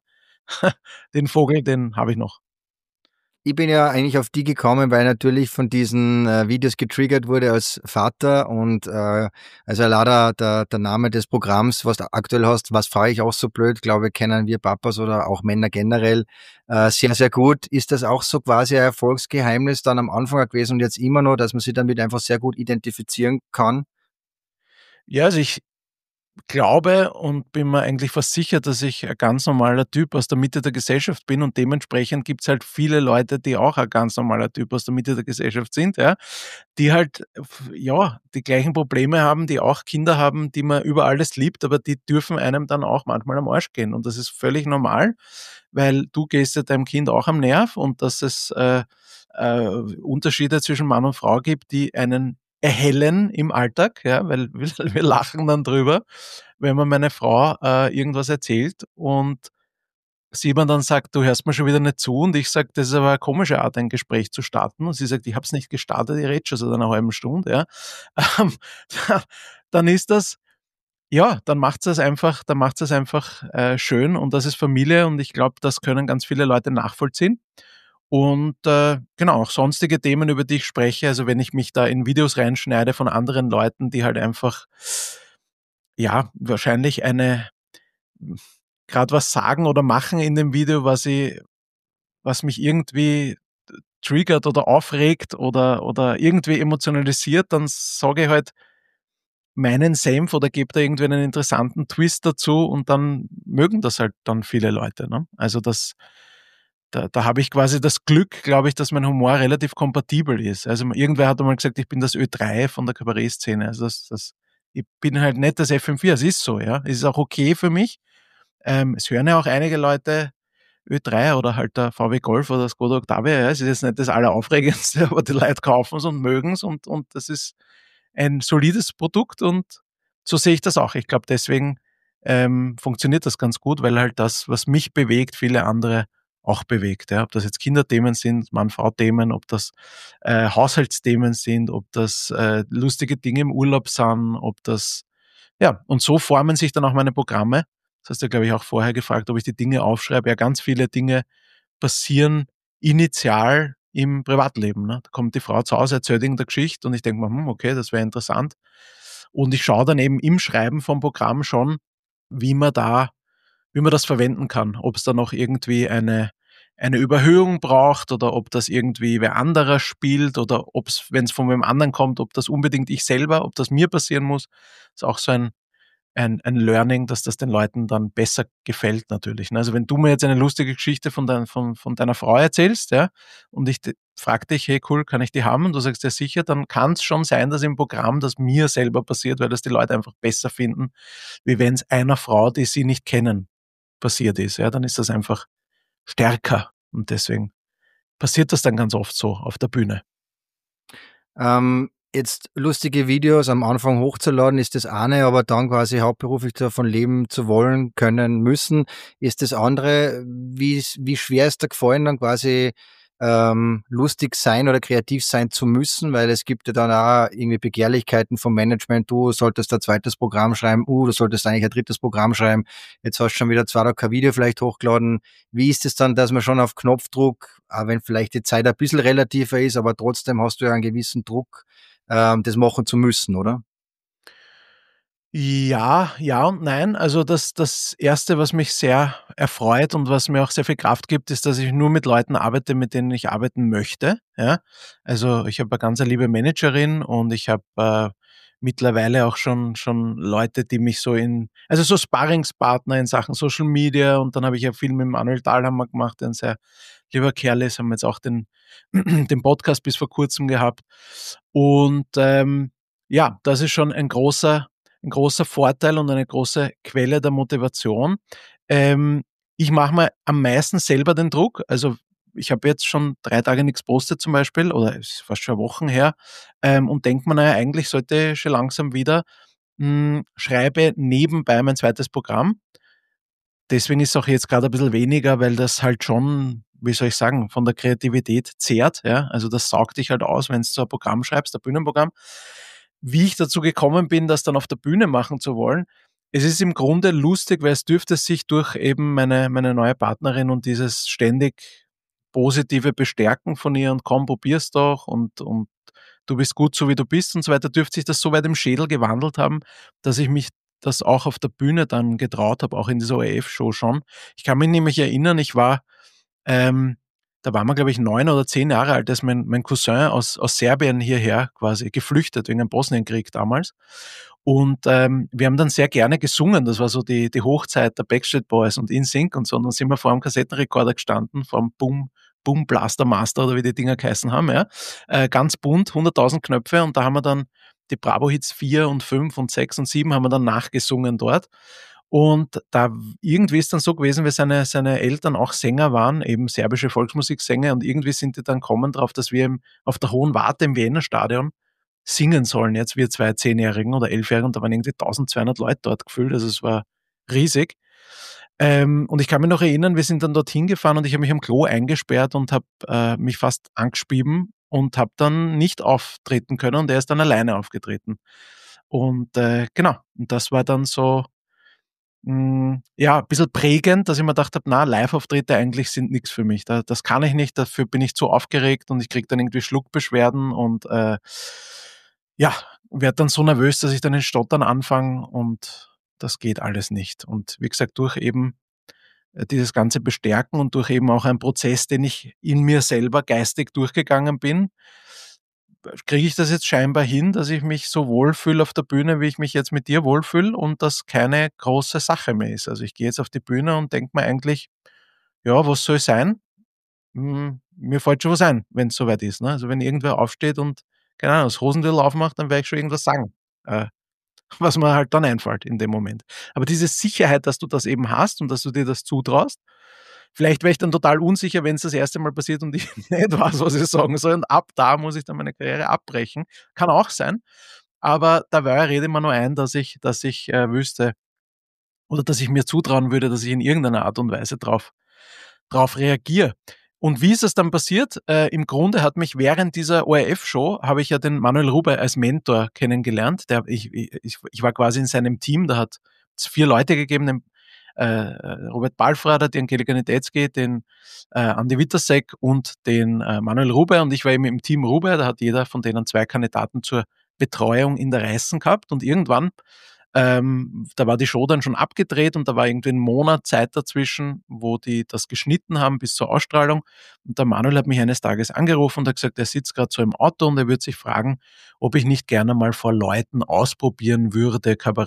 den Vogel, den habe ich noch. Ich bin ja eigentlich auf die gekommen, weil natürlich von diesen äh, Videos getriggert wurde als Vater und äh, also leider der, der Name des Programms, was du aktuell hast, was fahre ich auch so blöd, glaube kennen wir Papas oder auch Männer generell äh, sehr, sehr gut. Ist das auch so quasi ein Erfolgsgeheimnis dann am Anfang gewesen und jetzt immer noch, dass man sich damit einfach sehr gut identifizieren kann? Ja, also ich glaube und bin mir eigentlich fast sicher, dass ich ein ganz normaler Typ aus der Mitte der Gesellschaft bin und dementsprechend gibt's halt viele Leute, die auch ein ganz normaler Typ aus der Mitte der Gesellschaft sind, ja, die halt, ja, die gleichen Probleme haben, die auch Kinder haben, die man über alles liebt, aber die dürfen einem dann auch manchmal am Arsch gehen und das ist völlig normal, weil du gehst ja deinem Kind auch am Nerv und dass es äh, äh, Unterschiede zwischen Mann und Frau gibt, die einen erhellen im Alltag, ja, weil wir, wir lachen dann drüber, wenn mir meine Frau äh, irgendwas erzählt und sie mir dann sagt, du hörst mir schon wieder nicht zu und ich sage, das ist aber eine komische Art, ein Gespräch zu starten und sie sagt, ich habe es nicht gestartet, ich rede schon seit einer halben Stunde, ja, ähm, dann ist das, ja, dann macht es einfach, dann macht es einfach äh, schön und das ist Familie und ich glaube, das können ganz viele Leute nachvollziehen. Und äh, genau, auch sonstige Themen, über die ich spreche, also wenn ich mich da in Videos reinschneide von anderen Leuten, die halt einfach, ja, wahrscheinlich eine, gerade was sagen oder machen in dem Video, was ich, was mich irgendwie triggert oder aufregt oder, oder irgendwie emotionalisiert, dann sage ich halt meinen Senf oder gebe da irgendwie einen interessanten Twist dazu und dann mögen das halt dann viele Leute. Ne? Also das, Da, da habe ich quasi das Glück, glaube ich, dass mein Humor relativ kompatibel ist. Also irgendwer hat einmal gesagt, ich bin das Ö drei von der Kabarettszene. Also das, das, ich bin halt nicht das F M vier, es ist so, ja. Es ist auch okay für mich. Ähm, es hören ja auch einige Leute Ö drei oder halt der V W Golf oder Skoda Octavia, ja. Es ist jetzt nicht das Alleraufregendste, aber die Leute kaufen es und mögen es und, und das ist ein solides Produkt und so sehe ich das auch. Ich glaube, deswegen ähm, funktioniert das ganz gut, weil halt das, was mich bewegt, viele andere auch bewegt. Ja. Ob das jetzt Kinderthemen sind, Mann-Frau-Themen, ob das äh, Haushaltsthemen sind, ob das äh, lustige Dinge im Urlaub sind, ob das, ja, und so formen sich dann auch meine Programme. Das hast du, glaube ich, auch vorher gefragt, ob ich die Dinge aufschreibe. Ja, ganz viele Dinge passieren initial im Privatleben. Ne? Da kommt die Frau zu Hause, erzählt irgendeine Geschichte und ich denke mir, hm, okay, das wäre interessant. Und ich schaue dann eben im Schreiben vom Programm schon, wie man da, wie man das verwenden kann. Ob es da noch irgendwie eine, eine Überhöhung braucht oder ob das irgendwie wer anderer spielt oder ob es, wenn es von wem anderen kommt, ob das unbedingt ich selber, ob das mir passieren muss. Das ist auch so ein, ein, ein Learning, dass das den Leuten dann besser gefällt natürlich. Also wenn du mir jetzt eine lustige Geschichte von, dein, von, von deiner Frau erzählst, ja, und ich frage dich, hey cool, kann ich die haben? Und du sagst ja sicher, dann kann es schon sein, dass im Programm das mir selber passiert, weil das die Leute einfach besser finden, wie wenn es einer Frau, die sie nicht kennen, passiert ist. Ja, dann ist das einfach stärker. Und deswegen passiert das dann ganz oft so auf der Bühne. Ähm, jetzt lustige Videos am Anfang hochzuladen ist das eine, aber dann quasi hauptberuflich davon leben zu wollen, können, müssen, ist das andere. Wie, wie schwer ist da gefallen, dann quasi ähm, lustig sein oder kreativ sein zu müssen, weil es gibt ja dann auch irgendwie Begehrlichkeiten vom Management, du solltest ein zweites Programm schreiben, uh, du solltest eigentlich ein drittes Programm schreiben, jetzt hast du schon wieder zwei Tage kein Video vielleicht hochgeladen. Wie ist es dann, dass man schon auf Knopfdruck, auch wenn vielleicht die Zeit ein bisschen relativer ist, aber trotzdem hast du ja einen gewissen Druck, ähm, das machen zu müssen, oder? Ja, ja und nein. Also das, das Erste, was mich sehr erfreut und was mir auch sehr viel Kraft gibt, ist, dass ich nur mit Leuten arbeite, mit denen ich arbeiten möchte. Ja? Also ich habe eine ganz liebe Managerin und ich habe äh, mittlerweile auch schon, schon Leute, die mich so in, also so Sparringspartner in Sachen Social Media, und dann habe ich ja viel mit Manuel Dahlhammer gemacht, der ein sehr lieber Kerl ist, haben jetzt auch den, den Podcast bis vor kurzem gehabt. Und ähm, ja, das ist schon ein großer ein großer Vorteil und eine große Quelle der Motivation. Ähm, ich mache mir am meisten selber den Druck. Also ich habe jetzt schon drei Tage nichts postet zum Beispiel, oder es ist fast schon Wochen her, ähm, und denke mir, naja, eigentlich sollte ich schon langsam wieder, mh, schreibe nebenbei mein zweites Programm. Deswegen ist es auch jetzt gerade ein bisschen weniger, weil das halt schon, wie soll ich sagen, von der Kreativität zehrt. Ja? Also das saugt dich halt aus, wenn du so ein Programm schreibst, ein Bühnenprogramm. Wie ich dazu gekommen bin, das dann auf der Bühne machen zu wollen, es ist im Grunde lustig, weil es dürfte sich durch eben meine, meine neue Partnerin und dieses ständig positive Bestärken von ihr und komm, probier's doch und, und du bist gut so wie du bist und so weiter, dürfte sich das so weit im Schädel gewandelt haben, dass ich mich das auch auf der Bühne dann getraut habe, auch in dieser O R F-Show schon. Ich kann mich nämlich erinnern, ich war, ähm, da waren wir, glaube ich, neun oder zehn Jahre alt, als mein, mein Cousin aus, aus Serbien hierher quasi geflüchtet wegen dem Bosnienkrieg damals. Und ähm, wir haben dann sehr gerne gesungen. Das war so die, die Hochzeit der Backstreet Boys und InSync und so. Und dann sind wir vor dem Kassettenrekorder gestanden, vor dem Boom, Boom Blaster Master oder wie die Dinger geheißen haben. Ja. Äh, ganz bunt, hunderttausend Knöpfe. Und da haben wir dann die Bravo-Hits vier und fünf und sechs und sieben haben wir dann nachgesungen dort. Und da irgendwie ist dann so gewesen, weil seine, seine Eltern auch Sänger waren, eben serbische Volksmusiksänger, und irgendwie sind die dann kommen drauf, dass wir im, auf der Hohen Warte im Wiener Stadion singen sollen, jetzt wir zwei Zehnjährigen oder Elfjährigen, und da waren irgendwie eintausendzweihundert Leute dort gefüllt, also es war riesig. Ähm, und ich kann mich noch erinnern, wir sind dann dorthin gefahren und ich habe mich am Klo eingesperrt und habe äh, mich fast angespieben und habe dann nicht auftreten können, und er ist dann alleine aufgetreten. Und äh, genau, und das war dann so, mh, ja, ein bisschen prägend, dass ich mir gedacht habe, na, Live-Auftritte eigentlich sind nichts für mich. Da, das kann ich nicht, dafür bin ich zu aufgeregt und ich kriege dann irgendwie Schluckbeschwerden und äh, ja, werde dann so nervös, dass ich dann in Stottern anfange, und das geht alles nicht. Und wie gesagt, durch eben äh, dieses ganze Bestärken und durch eben auch einen Prozess, den ich in mir selber geistig durchgegangen bin, kriege ich das jetzt scheinbar hin, dass ich mich so wohlfühle auf der Bühne, wie ich mich jetzt mit dir wohlfühle, und das keine große Sache mehr ist. Also ich gehe jetzt auf die Bühne und denke mir eigentlich, ja, was soll sein? Hm, mir fällt schon was ein, wenn es soweit ist. Ne? Also wenn irgendwer aufsteht und, keine Ahnung, das Hosentürl aufmacht, dann werde ich schon irgendwas sagen. Äh, was mir halt dann einfällt in dem Moment. Aber diese Sicherheit, dass du das eben hast und dass du dir das zutraust, vielleicht wäre ich dann total unsicher, wenn es das erste Mal passiert und ich nicht weiß, was ich sagen soll, und ab da muss ich dann meine Karriere abbrechen. Kann auch sein, aber dabei rede ich mir nur ein, dass ich dass ich, äh, wüsste oder dass ich mir zutrauen würde, dass ich in irgendeiner Art und Weise drauf drauf reagiere. Und wie ist es dann passiert? Äh, im Grunde hat mich während dieser O R F-Show habe ich ja den Manuel Rube als Mentor kennengelernt. Der, ich, ich, ich war quasi in seinem Team, da hat es vier Leute gegeben, den äh, Robert Balfrader, den Angelika Niedetzky, den äh, Andi Wittersek und den äh, Manuel Rube, und ich war eben im Team Rube, da hat jeder von denen zwei Kandidaten zur Betreuung in der Reißen gehabt, und irgendwann ähm, da war die Show dann schon abgedreht und da war irgendwie ein Monat Zeit dazwischen, wo die das geschnitten haben bis zur Ausstrahlung. Und der Manuel hat mich eines Tages angerufen und hat gesagt, er sitzt gerade so im Auto und er würde sich fragen, ob ich nicht gerne mal vor Leuten ausprobieren würde, Kabarett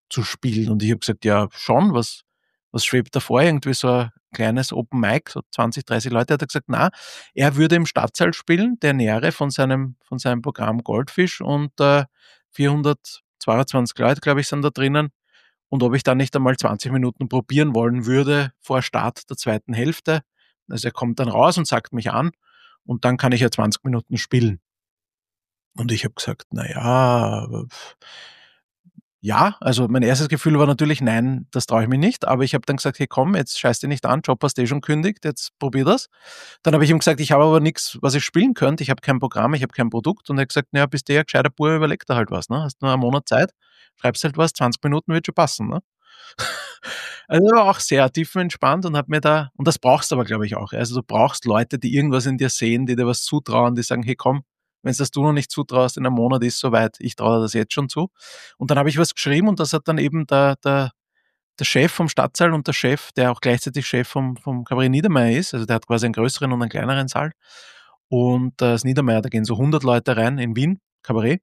zu spielen. Und ich habe gesagt, ja, schon, was, was schwebt da vor? Irgendwie so ein kleines Open Mic, so zwanzig, dreißig Leute. Hat er gesagt, na, er würde im Stadtsaal spielen, der Nähere von seinem, von seinem Programm Goldfisch und äh, vierhundertzweiundzwanzig Leute, glaube ich, sind da drinnen. Und ob ich dann nicht einmal zwanzig Minuten probieren wollen würde vor Start der zweiten Hälfte. Also er kommt dann raus und sagt mich an und dann kann ich ja zwanzig Minuten spielen. Und ich habe gesagt, na ja, ja, also mein erstes Gefühl war natürlich, nein, das traue ich mir nicht. Aber ich habe dann gesagt, hey komm, jetzt scheiß dich nicht an, Job hast du eh schon kündigt, jetzt probier das. Dann habe ich ihm gesagt, ich habe aber nichts, was ich spielen könnte. Ich habe kein Programm, ich habe kein Produkt. Und er hat gesagt, naja, bist du ja gescheiter Bub, überleg da halt was. Ne? Hast nur einen Monat Zeit, schreibst halt was, zwanzig Minuten wird schon passen. Ne? Also er war auch sehr tiefenentspannt und hat mir da, und das brauchst du aber, glaube ich, auch. Also du brauchst Leute, die irgendwas in dir sehen, die dir was zutrauen, die sagen, hey komm, wenn es das du noch nicht zutraust, in einem Monat ist soweit, ich traue dir das jetzt schon zu. Und dann habe ich was geschrieben und das hat dann eben der, der, der Chef vom Stadtsaal und der Chef, der auch gleichzeitig Chef vom, vom Kabarett Niedermeyer ist, also der hat quasi einen größeren und einen kleineren Saal. Und äh, das Niedermeyer, da gehen so hundert Leute rein in Wien, Kabarett.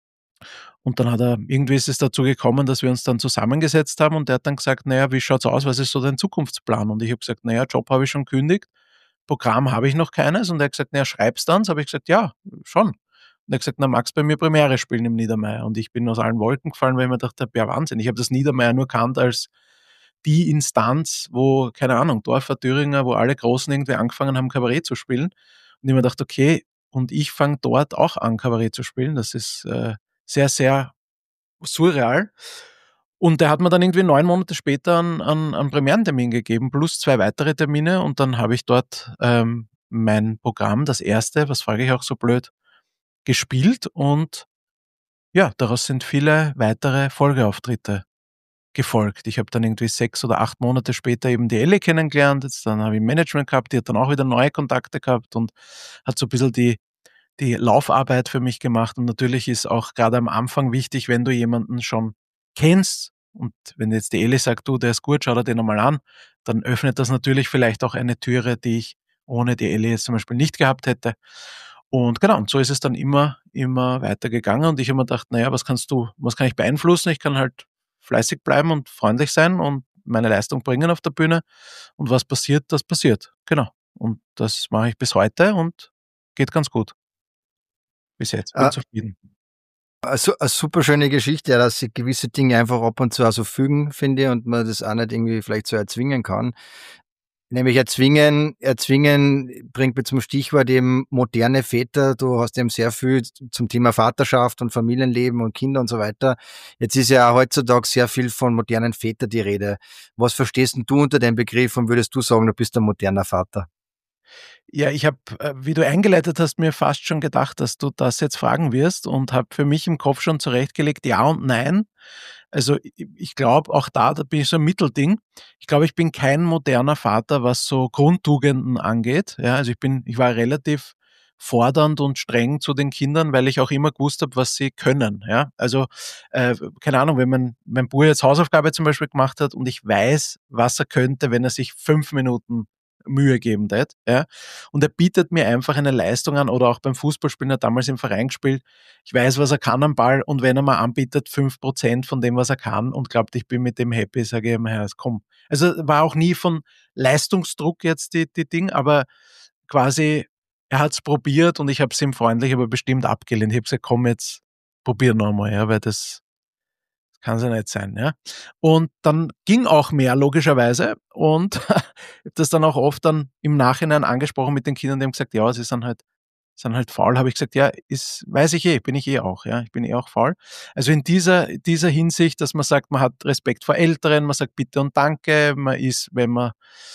Und dann hat er, irgendwie ist es dazu gekommen, dass wir uns dann zusammengesetzt haben und der hat dann gesagt, naja, wie schaut's aus, was ist so dein Zukunftsplan? Und ich habe gesagt, naja, Job habe ich schon gekündigt, Programm habe ich noch keines. Und er hat gesagt, naja, schreib's dann. So habe ich gesagt, ja, schon. Und er hat gesagt, na, magst bei mir Premiere spielen im Niedermeyer? Und ich bin aus allen Wolken gefallen, weil ich mir dachte, ja Wahnsinn, ich habe das Niedermeyer nur kannt als die Instanz, wo, keine Ahnung, Dorfer, Thüringer, wo alle Großen irgendwie angefangen haben, Kabarett zu spielen. Und ich mir dachte, okay, und ich fange dort auch an, Kabarett zu spielen. Das ist äh, sehr, sehr surreal. Und der hat mir dann irgendwie neun Monate später einen, einen, einen Premierentermin gegeben, plus zwei weitere Termine. Und dann habe ich dort ähm, mein Programm, das erste, was frage ich auch so blöd, gespielt. Und ja, daraus sind viele weitere Folgeauftritte gefolgt. Ich habe dann irgendwie sechs oder acht Monate später eben die Elle kennengelernt. Jetzt dann habe ich Management gehabt, die hat dann auch wieder neue Kontakte gehabt und hat so ein bisschen die, die Laufarbeit für mich gemacht. Und natürlich ist auch gerade am Anfang wichtig, wenn du jemanden schon kennst und wenn jetzt die Elle sagt, du, der ist gut, schau dir den einmal an, dann öffnet das natürlich vielleicht auch eine Türe, die ich ohne die Elle jetzt zum Beispiel nicht gehabt hätte. Und genau, und so ist es dann immer, immer weitergegangen. Und ich habe mir gedacht, naja, was kannst du, was kann ich beeinflussen? Ich kann halt fleißig bleiben und freundlich sein und meine Leistung bringen auf der Bühne. Und was passiert, das passiert. Genau. Und das mache ich bis heute und geht ganz gut. Bis jetzt. Bin Äh, zufrieden. Also eine super schöne Geschichte, ja, dass sich gewisse Dinge einfach ab und zu auch so fügen, finde ich, und man das auch nicht irgendwie vielleicht so erzwingen kann. Nämlich erzwingen, erzwingen bringt mich zum Stichwort eben moderne Väter. Du hast eben sehr viel zum Thema Vaterschaft und Familienleben und Kinder und so weiter. Jetzt ist ja auch heutzutage sehr viel von modernen Vätern die Rede. Was verstehst denn du unter dem Begriff und würdest du sagen, du bist ein moderner Vater? Ja, ich habe, äh, wie du eingeleitet hast, mir fast schon gedacht, dass du das jetzt fragen wirst und habe für mich im Kopf schon zurechtgelegt, ja und nein. Also ich, ich glaube, auch da, da bin ich so ein Mittelding. Ich glaube, ich bin kein moderner Vater, was so Grundtugenden angeht. Ja, also ich bin, ich war relativ fordernd und streng zu den Kindern, weil ich auch immer gewusst habe, was sie können. Ja, also äh, keine Ahnung, wenn mein mein Bruder jetzt Hausaufgabe zum Beispiel gemacht hat und ich weiß, was er könnte, wenn er sich fünf Minuten Mühe geben tät, ja. Und er bietet mir einfach eine Leistung an oder auch beim Fußballspielen, er hat damals im Verein gespielt. Ich weiß, was er kann am Ball und wenn er mir anbietet fünf Prozent von dem, was er kann und glaubt, ich bin mit dem happy, sage ich ihm, ja, komm. Also war auch nie von Leistungsdruck jetzt die, die Ding, aber quasi, er hat's probiert und ich habe es ihm freundlich, aber bestimmt abgelehnt. Ich habe gesagt, komm jetzt, probier nochmal, ja, weil das kann ja nicht sein, ja. Und dann ging auch mehr, logischerweise. Und ich habe das dann auch oft dann im Nachhinein angesprochen mit den Kindern, die haben gesagt, ja, sie sind halt, sind halt faul. Habe ich gesagt, ja, ist, weiß ich eh, bin ich eh auch, ja. Ich bin eh auch faul. Also in dieser, dieser Hinsicht, dass man sagt, man hat Respekt vor Älteren, man sagt Bitte und Danke, man ist, wenn man,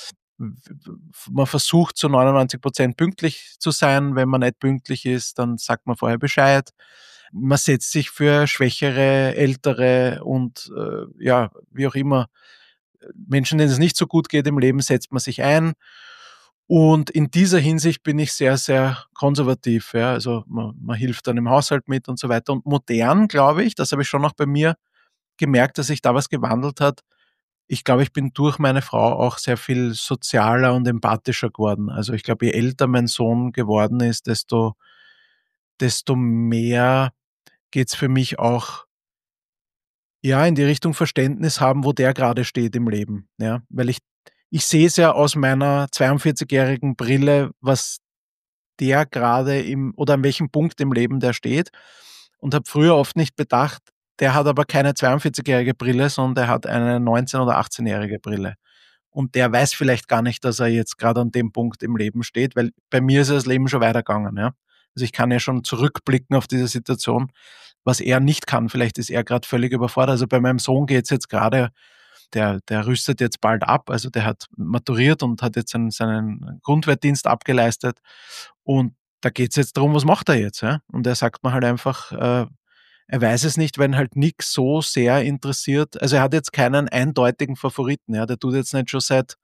man versucht zu neunundneunzig Prozent pünktlich zu sein. Wenn man nicht pünktlich ist, dann sagt man vorher Bescheid. Man setzt sich für Schwächere, Ältere und äh, ja, wie auch immer, Menschen, denen es nicht so gut geht im Leben, setzt man sich ein. Und in dieser Hinsicht bin ich sehr, sehr konservativ. Ja. Also man, man hilft dann im Haushalt mit und so weiter. Und modern, glaube ich, das habe ich schon auch bei mir gemerkt, dass sich da was gewandelt hat. Ich glaube, ich bin durch meine Frau auch sehr viel sozialer und empathischer geworden. Also ich glaube, je älter mein Sohn geworden ist, desto, desto mehr geht's für mich auch Ja, in die Richtung Verständnis haben, wo der gerade steht im Leben, ja. Weil ich ich sehe es ja aus meiner zweiundvierzigjährigen Brille, was der gerade im oder an welchem Punkt im Leben der steht und habe früher oft nicht bedacht, der hat aber keine zweiundvierzigjährige Brille, sondern der hat eine neunzehn oder achtzehnjährige Brille. Und der weiß vielleicht gar nicht, dass er jetzt gerade an dem Punkt im Leben steht, weil bei mir ist das Leben schon weitergegangen, ja. Also ich kann ja schon zurückblicken auf diese Situation, was er nicht kann. Vielleicht ist er gerade völlig überfordert. Also bei meinem Sohn geht's jetzt gerade, der, der rüstet jetzt bald ab. Also der hat maturiert und hat jetzt seinen, seinen Grundwehrdienst abgeleistet. Und da geht's jetzt darum, was macht er jetzt? Ja? Und er sagt mir halt einfach, äh, er weiß es nicht, wenn halt nix so sehr interessiert. Also er hat jetzt keinen eindeutigen Favoriten. Ja? Der tut jetzt nicht schon seit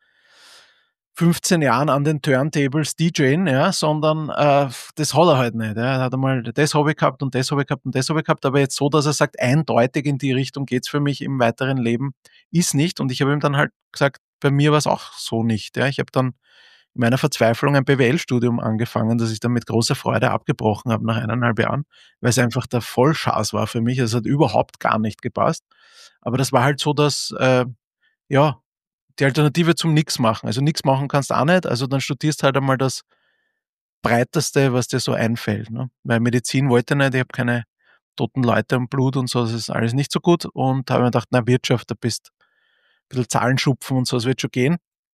fünfzehn Jahren an den Turntables DJen, ja, sondern äh, das hat er halt nicht. Ja. Er hat einmal das Hobby gehabt und das Hobby gehabt und das Hobby gehabt, aber jetzt so, dass er sagt, eindeutig in die Richtung geht's für mich im weiteren Leben, ist nicht. Und ich habe ihm dann halt gesagt, bei mir war es auch so nicht. Ja. Ich habe dann in meiner Verzweiflung ein B W L-Studium angefangen, das ich dann mit großer Freude abgebrochen habe nach eineinhalb Jahren, weil es einfach der Vollschaß war für mich. Es hat überhaupt gar nicht gepasst. Aber das war halt so, dass, äh, ja, die Alternative zum Nix machen. Also nix machen kannst du auch nicht, also dann studierst halt einmal das Breiteste, was dir so einfällt. Ne? Weil Medizin wollte ich nicht, ich habe keine toten Leute im Blut und so, das ist alles nicht so gut. Und da habe ich mir gedacht, na Wirtschaft, da bist ein bisschen Zahlen schupfen und so, das wird schon gehen.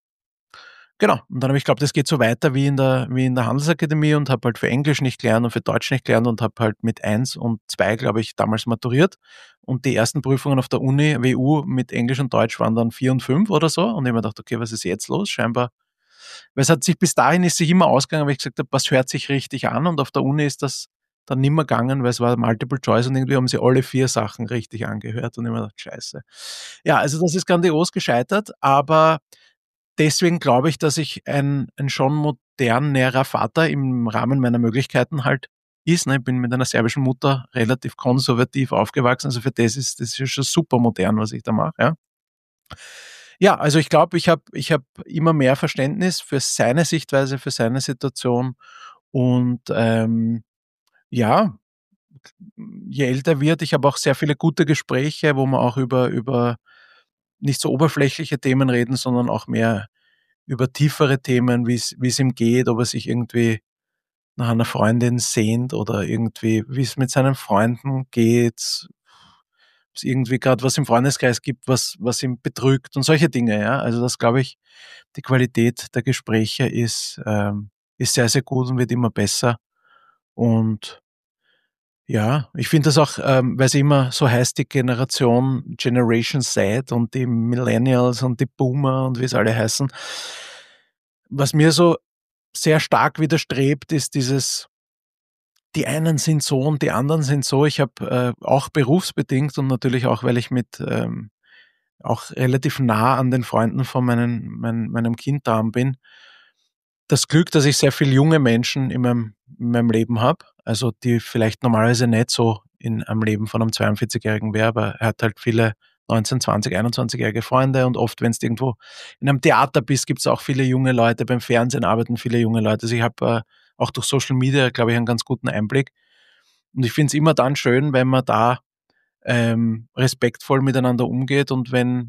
Genau, und dann habe ich geglaubt, das geht so weiter wie in der, wie in der Handelsakademie und habe halt für Englisch nicht gelernt und für Deutsch nicht gelernt und habe halt mit eins und zwei, glaube ich, damals maturiert. Und die ersten Prüfungen auf der Uni, W U, mit Englisch und Deutsch waren dann vier und fünf oder so. Und ich habe mir gedacht, okay, was ist jetzt los? Scheinbar, weil es hat sich bis dahin ist sich immer ausgegangen, weil ich gesagt habe, was hört sich richtig an? Und auf der Uni ist das dann nimmer gegangen, weil es war Multiple Choice und irgendwie haben sie alle vier Sachen richtig angehört und ich habe mir gedacht, scheiße. Ja, also das ist grandios gescheitert, aber deswegen glaube ich, dass ich ein, ein schon modernerer Vater im Rahmen meiner Möglichkeiten halt ist. Ne? Ich bin mit einer serbischen Mutter relativ konservativ aufgewachsen, also für das ist das ist schon super modern, was ich da mache. Ja, ja, also ich glaube, ich habe ich hab immer mehr Verständnis für seine Sichtweise, für seine Situation und ähm, ja, je älter er wird, ich habe auch sehr viele gute Gespräche, wo wir auch über, über nicht so oberflächliche Themen reden, sondern auch mehr über tiefere Themen, wie es wie es ihm geht, ob er sich irgendwie nach einer Freundin sehnt oder irgendwie, wie es mit seinen Freunden geht, ob es irgendwie gerade was im Freundeskreis gibt, was was ihn bedrückt und solche Dinge, ja. Also das glaube ich, die Qualität der Gespräche ist ähm, ist sehr, sehr gut und wird immer besser. Und ja, ich finde das auch, ähm, weil es immer so heißt, die Generation Generation Z und die Millennials und die Boomer und wie es alle heißen. Was mir so sehr stark widerstrebt, ist dieses, die einen sind so und die anderen sind so. Ich habe äh, auch berufsbedingt und natürlich auch, weil ich mit ähm, auch relativ nah an den Freunden von meinen, mein, meinem Kind dran bin, das Glück, dass ich sehr viele junge Menschen in meinem, in meinem Leben habe, also die vielleicht normalerweise nicht so in einem Leben von einem zweiundvierzigjährigen wäre, aber er hat halt viele neunzehn, zwanzig, einundzwanzigjährige Freunde und oft, wenn du irgendwo in einem Theater bist, gibt es auch viele junge Leute, beim Fernsehen arbeiten viele junge Leute. Also ich habe äh, auch durch Social Media, glaube ich, einen ganz guten Einblick. Und ich finde es immer dann schön, wenn man da ähm, respektvoll miteinander umgeht und wenn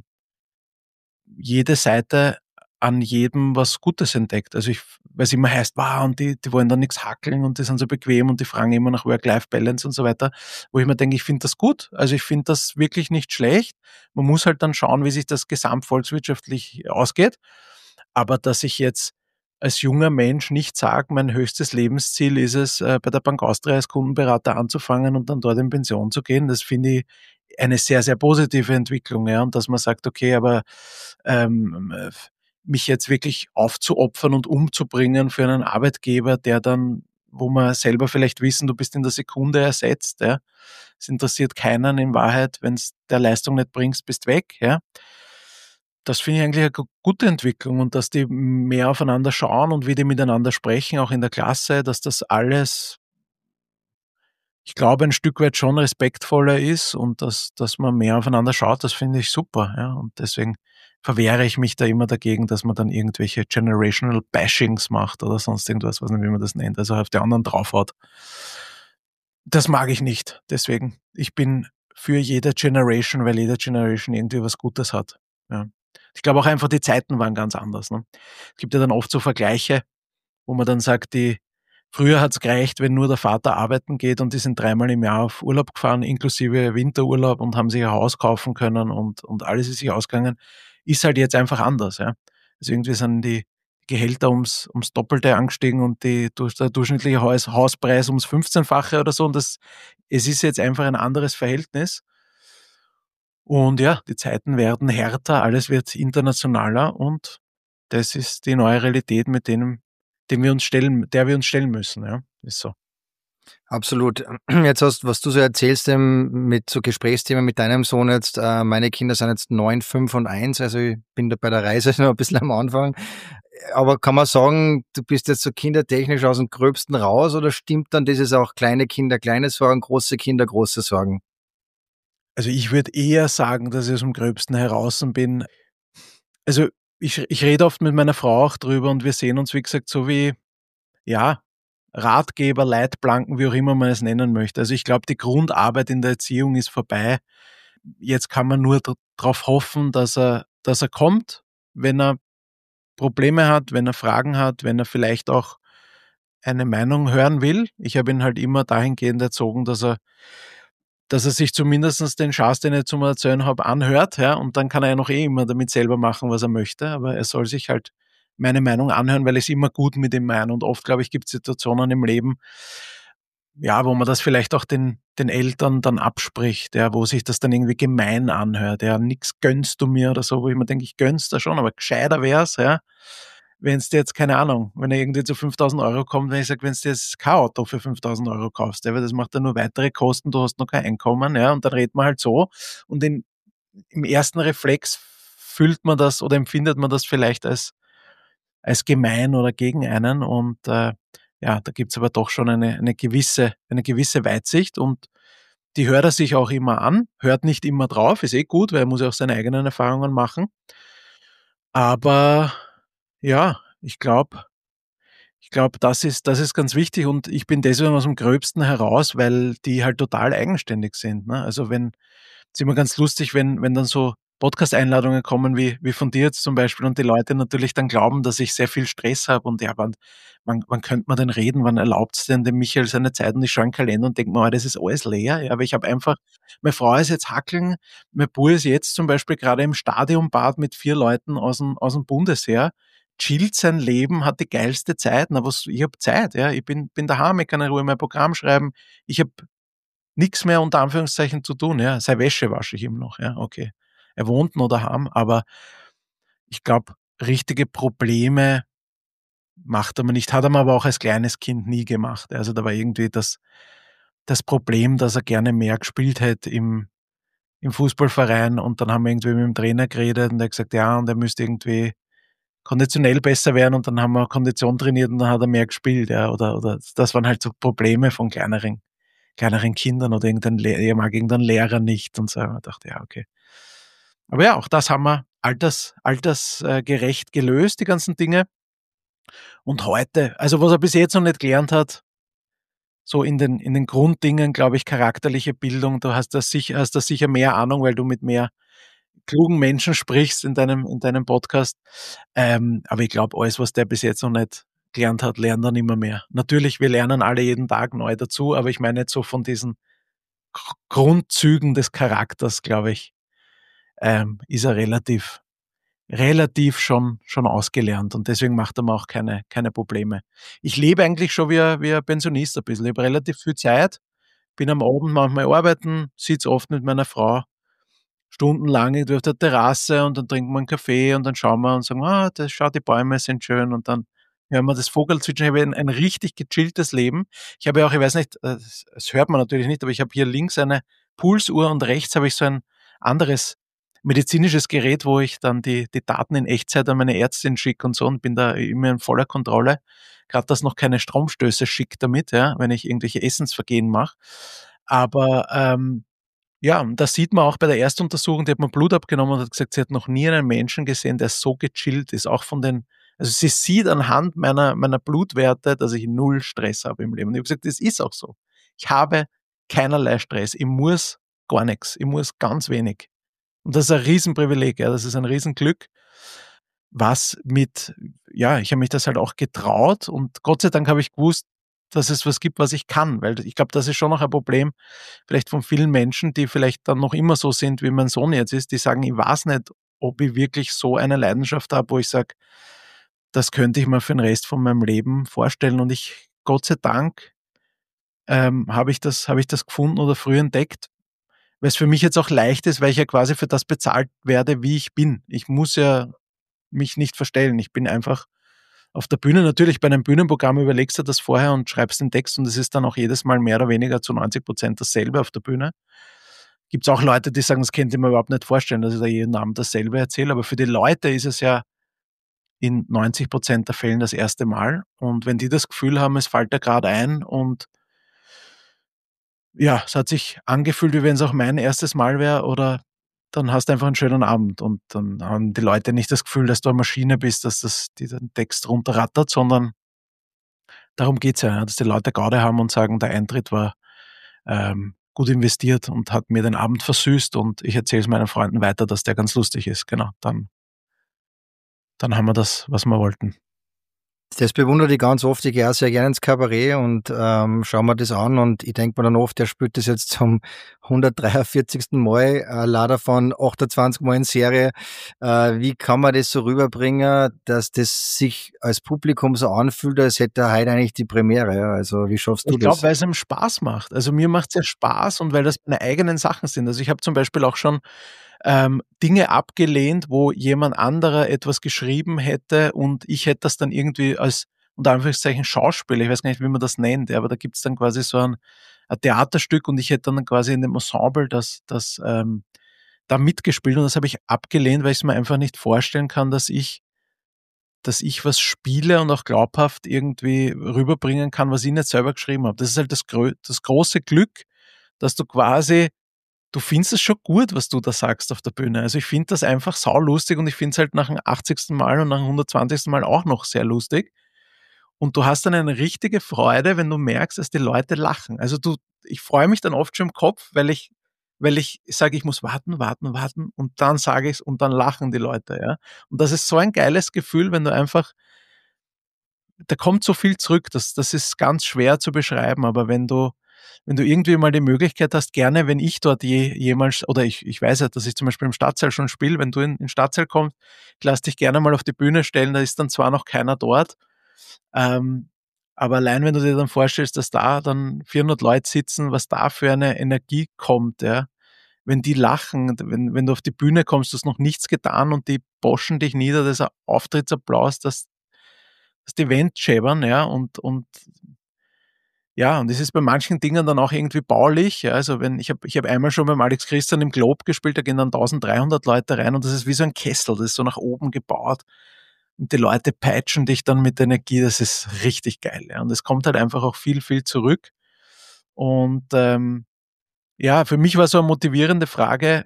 jede Seite an jedem was Gutes entdeckt. Also ich, weil es immer heißt, wow, und die, die wollen dann nichts hackeln und die sind so bequem und die fragen immer nach Work-Life-Balance und so weiter, wo ich mir denke, ich finde das gut. Also ich finde das wirklich nicht schlecht. Man muss halt dann schauen, wie sich das gesamtvolkswirtschaftlich ausgeht. Aber dass ich jetzt als junger Mensch nicht sage, mein höchstes Lebensziel ist es, äh, bei der Bank Austria als Kundenberater anzufangen und dann dort in Pension zu gehen, das finde ich eine sehr, sehr positive Entwicklung. Ja, und dass man sagt, okay, aber ähm, mich jetzt wirklich aufzuopfern und umzubringen für einen Arbeitgeber, der dann, wo man selber vielleicht wissen, du bist in der Sekunde ersetzt, ja. Es interessiert keinen in Wahrheit, wenn es der Leistung nicht bringst, bist weg, ja. Das finde ich eigentlich eine gu- gute Entwicklung und dass die mehr aufeinander schauen und wie die miteinander sprechen, auch in der Klasse, dass das alles, ich glaube, ein Stück weit schon respektvoller ist und dass, dass man mehr aufeinander schaut, das finde ich super. Ja. Und deswegen verwehre ich mich da immer dagegen, dass man dann irgendwelche Generational Bashings macht oder sonst irgendwas, weiß nicht, wie man das nennt, also auf die anderen draufhaut. Das mag ich nicht. Deswegen, ich bin für jede Generation, weil jede Generation irgendwie was Gutes hat. Ja. Ich glaube auch einfach, die Zeiten waren ganz anders. Ne? Es gibt ja dann oft so Vergleiche, wo man dann sagt, die früher hat's gereicht, wenn nur der Vater arbeiten geht und die sind dreimal im Jahr auf Urlaub gefahren, inklusive Winterurlaub und haben sich ein Haus kaufen können und, und alles ist sich ausgegangen. Ist halt jetzt einfach anders. Ja? Also irgendwie sind die Gehälter ums, ums Doppelte angestiegen und die, der durchschnittliche Haus, Hauspreis ums fünfzehnfache oder so. Und das, es ist jetzt einfach ein anderes Verhältnis. Und ja, die Zeiten werden härter, alles wird internationaler und das ist die neue Realität, mit dem, dem wir uns stellen, der wir uns stellen müssen. Ja, ist so. Absolut. Jetzt hast, was du so erzählst, mit so Gesprächsthemen mit deinem Sohn jetzt, äh, meine Kinder sind jetzt neun, fünf und eins, also ich bin da bei der Reise noch ein bisschen am Anfang. Aber kann man sagen, du bist jetzt so kindertechnisch aus dem Gröbsten raus oder stimmt dann dieses auch kleine Kinder, kleine Sorgen, große Kinder, große Sorgen? Also ich würde eher sagen, dass ich aus dem Gröbsten heraus bin. Also ich, ich rede oft mit meiner Frau auch drüber und wir sehen uns, wie gesagt, so wie, ja, Ratgeber, Leitplanken, wie auch immer man es nennen möchte. Also ich glaube, die Grundarbeit in der Erziehung ist vorbei. Jetzt kann man nur darauf hoffen, dass er, dass er kommt, wenn er Probleme hat, wenn er Fragen hat, wenn er vielleicht auch eine Meinung hören will. Ich habe ihn halt immer dahingehend erzogen, dass er dass er sich zumindest den Schatz, den ich zum Erzählen habe, anhört, ja, und dann kann er ja noch eh immer damit selber machen, was er möchte, aber er soll sich halt meine Meinung anhören, weil ich es immer gut mit ihm meine und oft, glaube ich, gibt es Situationen im Leben, ja, wo man das vielleicht auch den, den Eltern dann abspricht, ja, wo sich das dann irgendwie gemein anhört, ja, nix gönnst du mir oder so, wo ich mir denke, ich gönn's da schon, aber gescheiter wär's, ja, wenn es dir jetzt, keine Ahnung, wenn er irgendwie zu fünftausend Euro kommt, wenn ich sage, wenn du dir jetzt kein Auto für fünftausend Euro kaufst, ja, weil das macht ja nur weitere Kosten, du hast noch kein Einkommen, ja, und dann redet man halt so und in, im ersten Reflex fühlt man das oder empfindet man das vielleicht als, als gemein oder gegen einen und äh, ja, da gibt's aber doch schon eine, eine gewisse, eine gewisse Weitsicht und die hört er sich auch immer an, hört nicht immer drauf, ist eh gut, weil er muss ja auch seine eigenen Erfahrungen machen, aber ja, ich glaube, ich glaube, das ist, das ist ganz wichtig und ich bin deswegen aus dem Gröbsten heraus, weil die halt total eigenständig sind. Ne? Also wenn, ist immer ganz lustig, wenn, wenn dann so Podcast-Einladungen kommen, wie, wie von dir jetzt zum Beispiel, und die Leute natürlich dann glauben, dass ich sehr viel Stress habe und ja, wann, wann, wann könnte man denn reden, wann erlaubt es denn dem Michael seine Zeit und ich schaue in den Kalender und denke mir, oh, das ist alles leer, ja, aber ich habe einfach, meine Frau ist jetzt hackeln, mein Bub ist jetzt zum Beispiel gerade im Stadionbad mit vier Leuten aus dem, aus dem Bundesheer, chillt sein Leben, hat die geilste Zeit, na was, ich habe Zeit, ja, ich bin, bin daheim, ich kann in Ruhe mein Programm schreiben, ich habe nichts mehr unter Anführungszeichen zu tun, ja, seine Wäsche wasche ich ihm noch, ja, okay. Er wohnt noch daheim, aber ich glaube, richtige Probleme macht er mir nicht, hat er mir aber auch als kleines Kind nie gemacht. Also da war irgendwie das, das Problem, dass er gerne mehr gespielt hätte im, im Fußballverein und dann haben wir irgendwie mit dem Trainer geredet und er hat gesagt, ja, und er müsste irgendwie konditionell besser werden und dann haben wir Kondition trainiert und dann hat er mehr gespielt, ja, oder, oder das waren halt so Probleme von kleineren, kleineren Kindern oder irgendein Lehrer, er mag irgendeinen Lehrer nicht und so. Ich dachte, ja, okay. Aber ja, auch das haben wir alters, altersgerecht gelöst, die ganzen Dinge. Und heute, also was er bis jetzt noch nicht gelernt hat, so in den, in den Grunddingen, glaube ich, charakterliche Bildung, du hast da sicher, hast da sicher mehr Ahnung, weil du mit mehr klugen Menschen sprichst in deinem, in deinem Podcast. Ähm, aber ich glaube, alles, was der bis jetzt noch nicht gelernt hat, lernt dann immer mehr. Natürlich, wir lernen alle jeden Tag neu dazu, aber ich meine jetzt so von diesen Grundzügen des Charakters, glaube ich, ähm, ist er relativ, relativ schon, schon ausgelernt und deswegen macht er mir auch keine, keine Probleme. Ich lebe eigentlich schon wie ein, wie ein Pensionist ein bisschen. Ich habe relativ viel Zeit, bin am Abend manchmal arbeiten, sitze oft mit meiner Frau stundenlang irgendwie auf der Terrasse und dann trinken wir einen Kaffee und dann schauen wir und sagen, ah, das, schau, die Bäume sind schön und dann hören wir das Vogelzwitschern. Ich habe ein, ein richtig gechilltes Leben. Ich habe ja auch, ich weiß nicht, das, das hört man natürlich nicht, aber ich habe hier links eine Pulsuhr und rechts habe ich so ein anderes medizinisches Gerät, wo ich dann die, die Daten in Echtzeit an meine Ärztin schicke und so und bin da immer in voller Kontrolle. Gerade, dass noch keine Stromstöße schickt damit, ja, wenn ich irgendwelche Essensvergehen mache. Aber ähm, ja, da sieht man auch bei der Erstuntersuchung, die hat mir Blut abgenommen und hat gesagt, sie hat noch nie einen Menschen gesehen, der so gechillt ist, auch von den, also sie sieht anhand meiner, meiner Blutwerte, dass ich null Stress habe im Leben. Und ich habe gesagt, das ist auch so. Ich habe keinerlei Stress. Ich muss gar nichts. Ich muss ganz wenig. Und das ist ein Riesenprivileg, ja, das ist ein Riesenglück, was mit, ja, ich habe mich das halt auch getraut und Gott sei Dank habe ich gewusst, dass es was gibt, was ich kann, weil ich glaube, das ist schon noch ein Problem vielleicht von vielen Menschen, die vielleicht dann noch immer so sind, wie mein Sohn jetzt ist, die sagen, ich weiß nicht, ob ich wirklich so eine Leidenschaft habe, wo ich sage, das könnte ich mir für den Rest von meinem Leben vorstellen und ich, Gott sei Dank, ähm, habe ich das, habe ich das gefunden oder früh entdeckt, weil es für mich jetzt auch leicht ist, weil ich ja quasi für das bezahlt werde, wie ich bin. Ich muss ja mich nicht verstellen. Ich bin einfach auf der Bühne. Natürlich bei einem Bühnenprogramm überlegst du das vorher und schreibst den Text und es ist dann auch jedes Mal mehr oder weniger zu neunzig Prozent dasselbe auf der Bühne. Gibt es auch Leute, die sagen, das könnte ich mir überhaupt nicht vorstellen, dass ich da jeden Abend dasselbe erzähle. Aber für die Leute ist es ja in neunzig Prozent der Fällen das erste Mal. Und wenn die das Gefühl haben, es fällt da gerade ein und ja, es hat sich angefühlt, wie wenn es auch mein erstes Mal wäre oder dann hast du einfach einen schönen Abend und dann haben die Leute nicht das Gefühl, dass du eine Maschine bist, dass das die den Text runterrattert, sondern darum geht's ja, dass die Leute Gaude haben und sagen, der Eintritt war ähm, gut investiert und hat mir den Abend versüßt und ich erzähle es meinen Freunden weiter, dass der ganz lustig ist. Genau, dann, dann haben wir das, was wir wollten. Das bewundere ich ganz oft. Ich gehe auch sehr gerne ins Kabarett und ähm, schaue mir das an und ich denke mir dann oft, der spielt das jetzt zum hundertdreiundvierzigsten Mal, äh, leider von achtundzwanzig Mal in Serie. Äh, wie kann man das so rüberbringen, dass das sich als Publikum so anfühlt, als hätte er heute eigentlich die Premiere? Ja? Also wie schaffst du ich glaub, das? Ich glaube, weil es ihm Spaß macht. Also mir macht es ja Spaß und weil das meine eigenen Sachen sind. Also ich habe zum Beispiel auch schon ähm, Dinge abgelehnt, wo jemand anderer etwas geschrieben hätte und ich hätte das dann irgendwie als, unter Anführungszeichen, Schauspieler, ich weiß gar nicht, wie man das nennt, aber da gibt es dann quasi so ein, ein Theaterstück und ich hätte dann quasi in dem Ensemble das, das ähm, da mitgespielt und das habe ich abgelehnt, weil ich es mir einfach nicht vorstellen kann, dass ich dass ich was spiele und auch glaubhaft irgendwie rüberbringen kann, was ich nicht selber geschrieben habe. Das ist halt das, Grö- das große Glück, dass du quasi du findest es schon gut, was du da sagst auf der Bühne. Also ich finde das einfach saulustig und ich finde es halt nach dem achtzigsten Mal und nach dem hundertzwanzigsten Mal auch noch sehr lustig. Und du hast dann eine richtige Freude, wenn du merkst, dass die Leute lachen. Also du, ich freue mich dann oft schon im Kopf, weil ich, weil ich sage, ich muss warten, warten, warten und dann sage ich es und dann lachen die Leute, ja. Und das ist so ein geiles Gefühl, wenn du einfach, da kommt so viel zurück, das, das ist ganz schwer zu beschreiben, aber wenn du, wenn du irgendwie mal die Möglichkeit hast, gerne, wenn ich dort je, jemals, oder ich, ich weiß ja, dass ich zum Beispiel im Stadtsaal schon spiele, wenn du in den Stadtsaal kommst, ich lass dich gerne mal auf die Bühne stellen, da ist dann zwar noch keiner dort, ähm, aber allein, wenn du dir dann vorstellst, dass da dann vierhundert Leute sitzen, was da für eine Energie kommt, ja, wenn die lachen, wenn, wenn du auf die Bühne kommst, du hast noch nichts getan und die boschen dich nieder, das ist ein Auftrittsapplaus, das, das die Wand schäbern, ja, und, und ja, und es ist bei manchen Dingen dann auch irgendwie baulich. Ja, also wenn ich habe ich hab einmal schon beim Alex Christian im Globe gespielt, da gehen dann dreizehnhundert Leute rein und das ist wie so ein Kessel, das ist so nach oben gebaut und die Leute peitschen dich dann mit Energie, das ist richtig geil. Ja. Und es kommt halt einfach auch viel, viel zurück. Und ähm, ja, für mich war so eine motivierende Frage,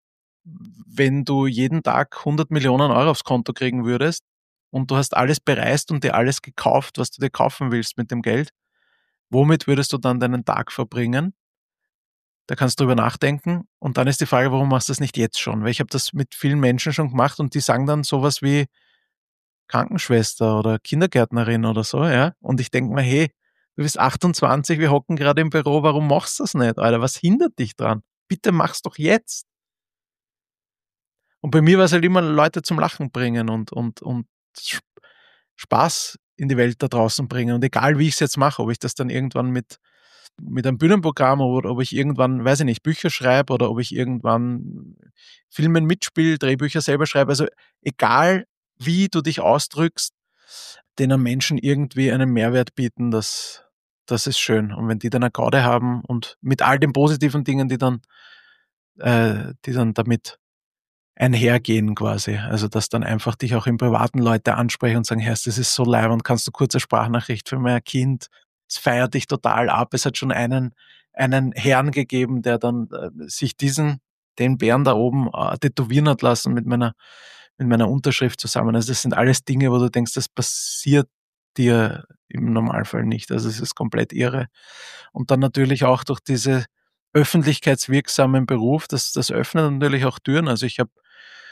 wenn du jeden Tag hundert Millionen Euro aufs Konto kriegen würdest und du hast alles bereist und dir alles gekauft, was du dir kaufen willst mit dem Geld, womit würdest du dann deinen Tag verbringen? Da kannst du drüber nachdenken. Und dann ist die Frage, warum machst du das nicht jetzt schon? Weil ich habe das mit vielen Menschen schon gemacht und die sagen dann sowas wie Krankenschwester oder Kindergärtnerin oder so, ja. Und ich denke mir, hey, du bist achtundzwanzig, wir hocken gerade im Büro, warum machst du das nicht, Alter? Was hindert dich dran? Bitte mach's doch jetzt. Und bei mir war es halt immer Leute zum Lachen bringen und, und, und Spaß in die Welt da draußen bringen. Und egal, wie ich es jetzt mache, ob ich das dann irgendwann mit mit einem Bühnenprogramm oder ob ich irgendwann, weiß ich nicht, Bücher schreibe oder ob ich irgendwann Filmen mitspiele, Drehbücher selber schreibe. Also egal, wie du dich ausdrückst, denen Menschen irgendwie einen Mehrwert bieten, das, das ist schön. Und wenn die dann eine Gaude haben und mit all den positiven Dingen, die dann, äh, die dann damit einhergehen quasi. Also dass dann einfach dich auch im privaten Leute ansprechen und sagen, Herr, das ist so leibend, kannst du kurze Sprachnachricht für mein Kind? Es feiert dich total ab. Es hat schon einen, einen Herrn gegeben, der dann äh, sich diesen, den Bären da oben äh, tätowieren hat lassen mit meiner, mit meiner Unterschrift zusammen. Also das sind alles Dinge, wo du denkst, das passiert dir im Normalfall nicht. Also es ist komplett irre. Und dann natürlich auch durch diese öffentlichkeitswirksamen Beruf, das, das öffnet natürlich auch Türen. Also ich habe,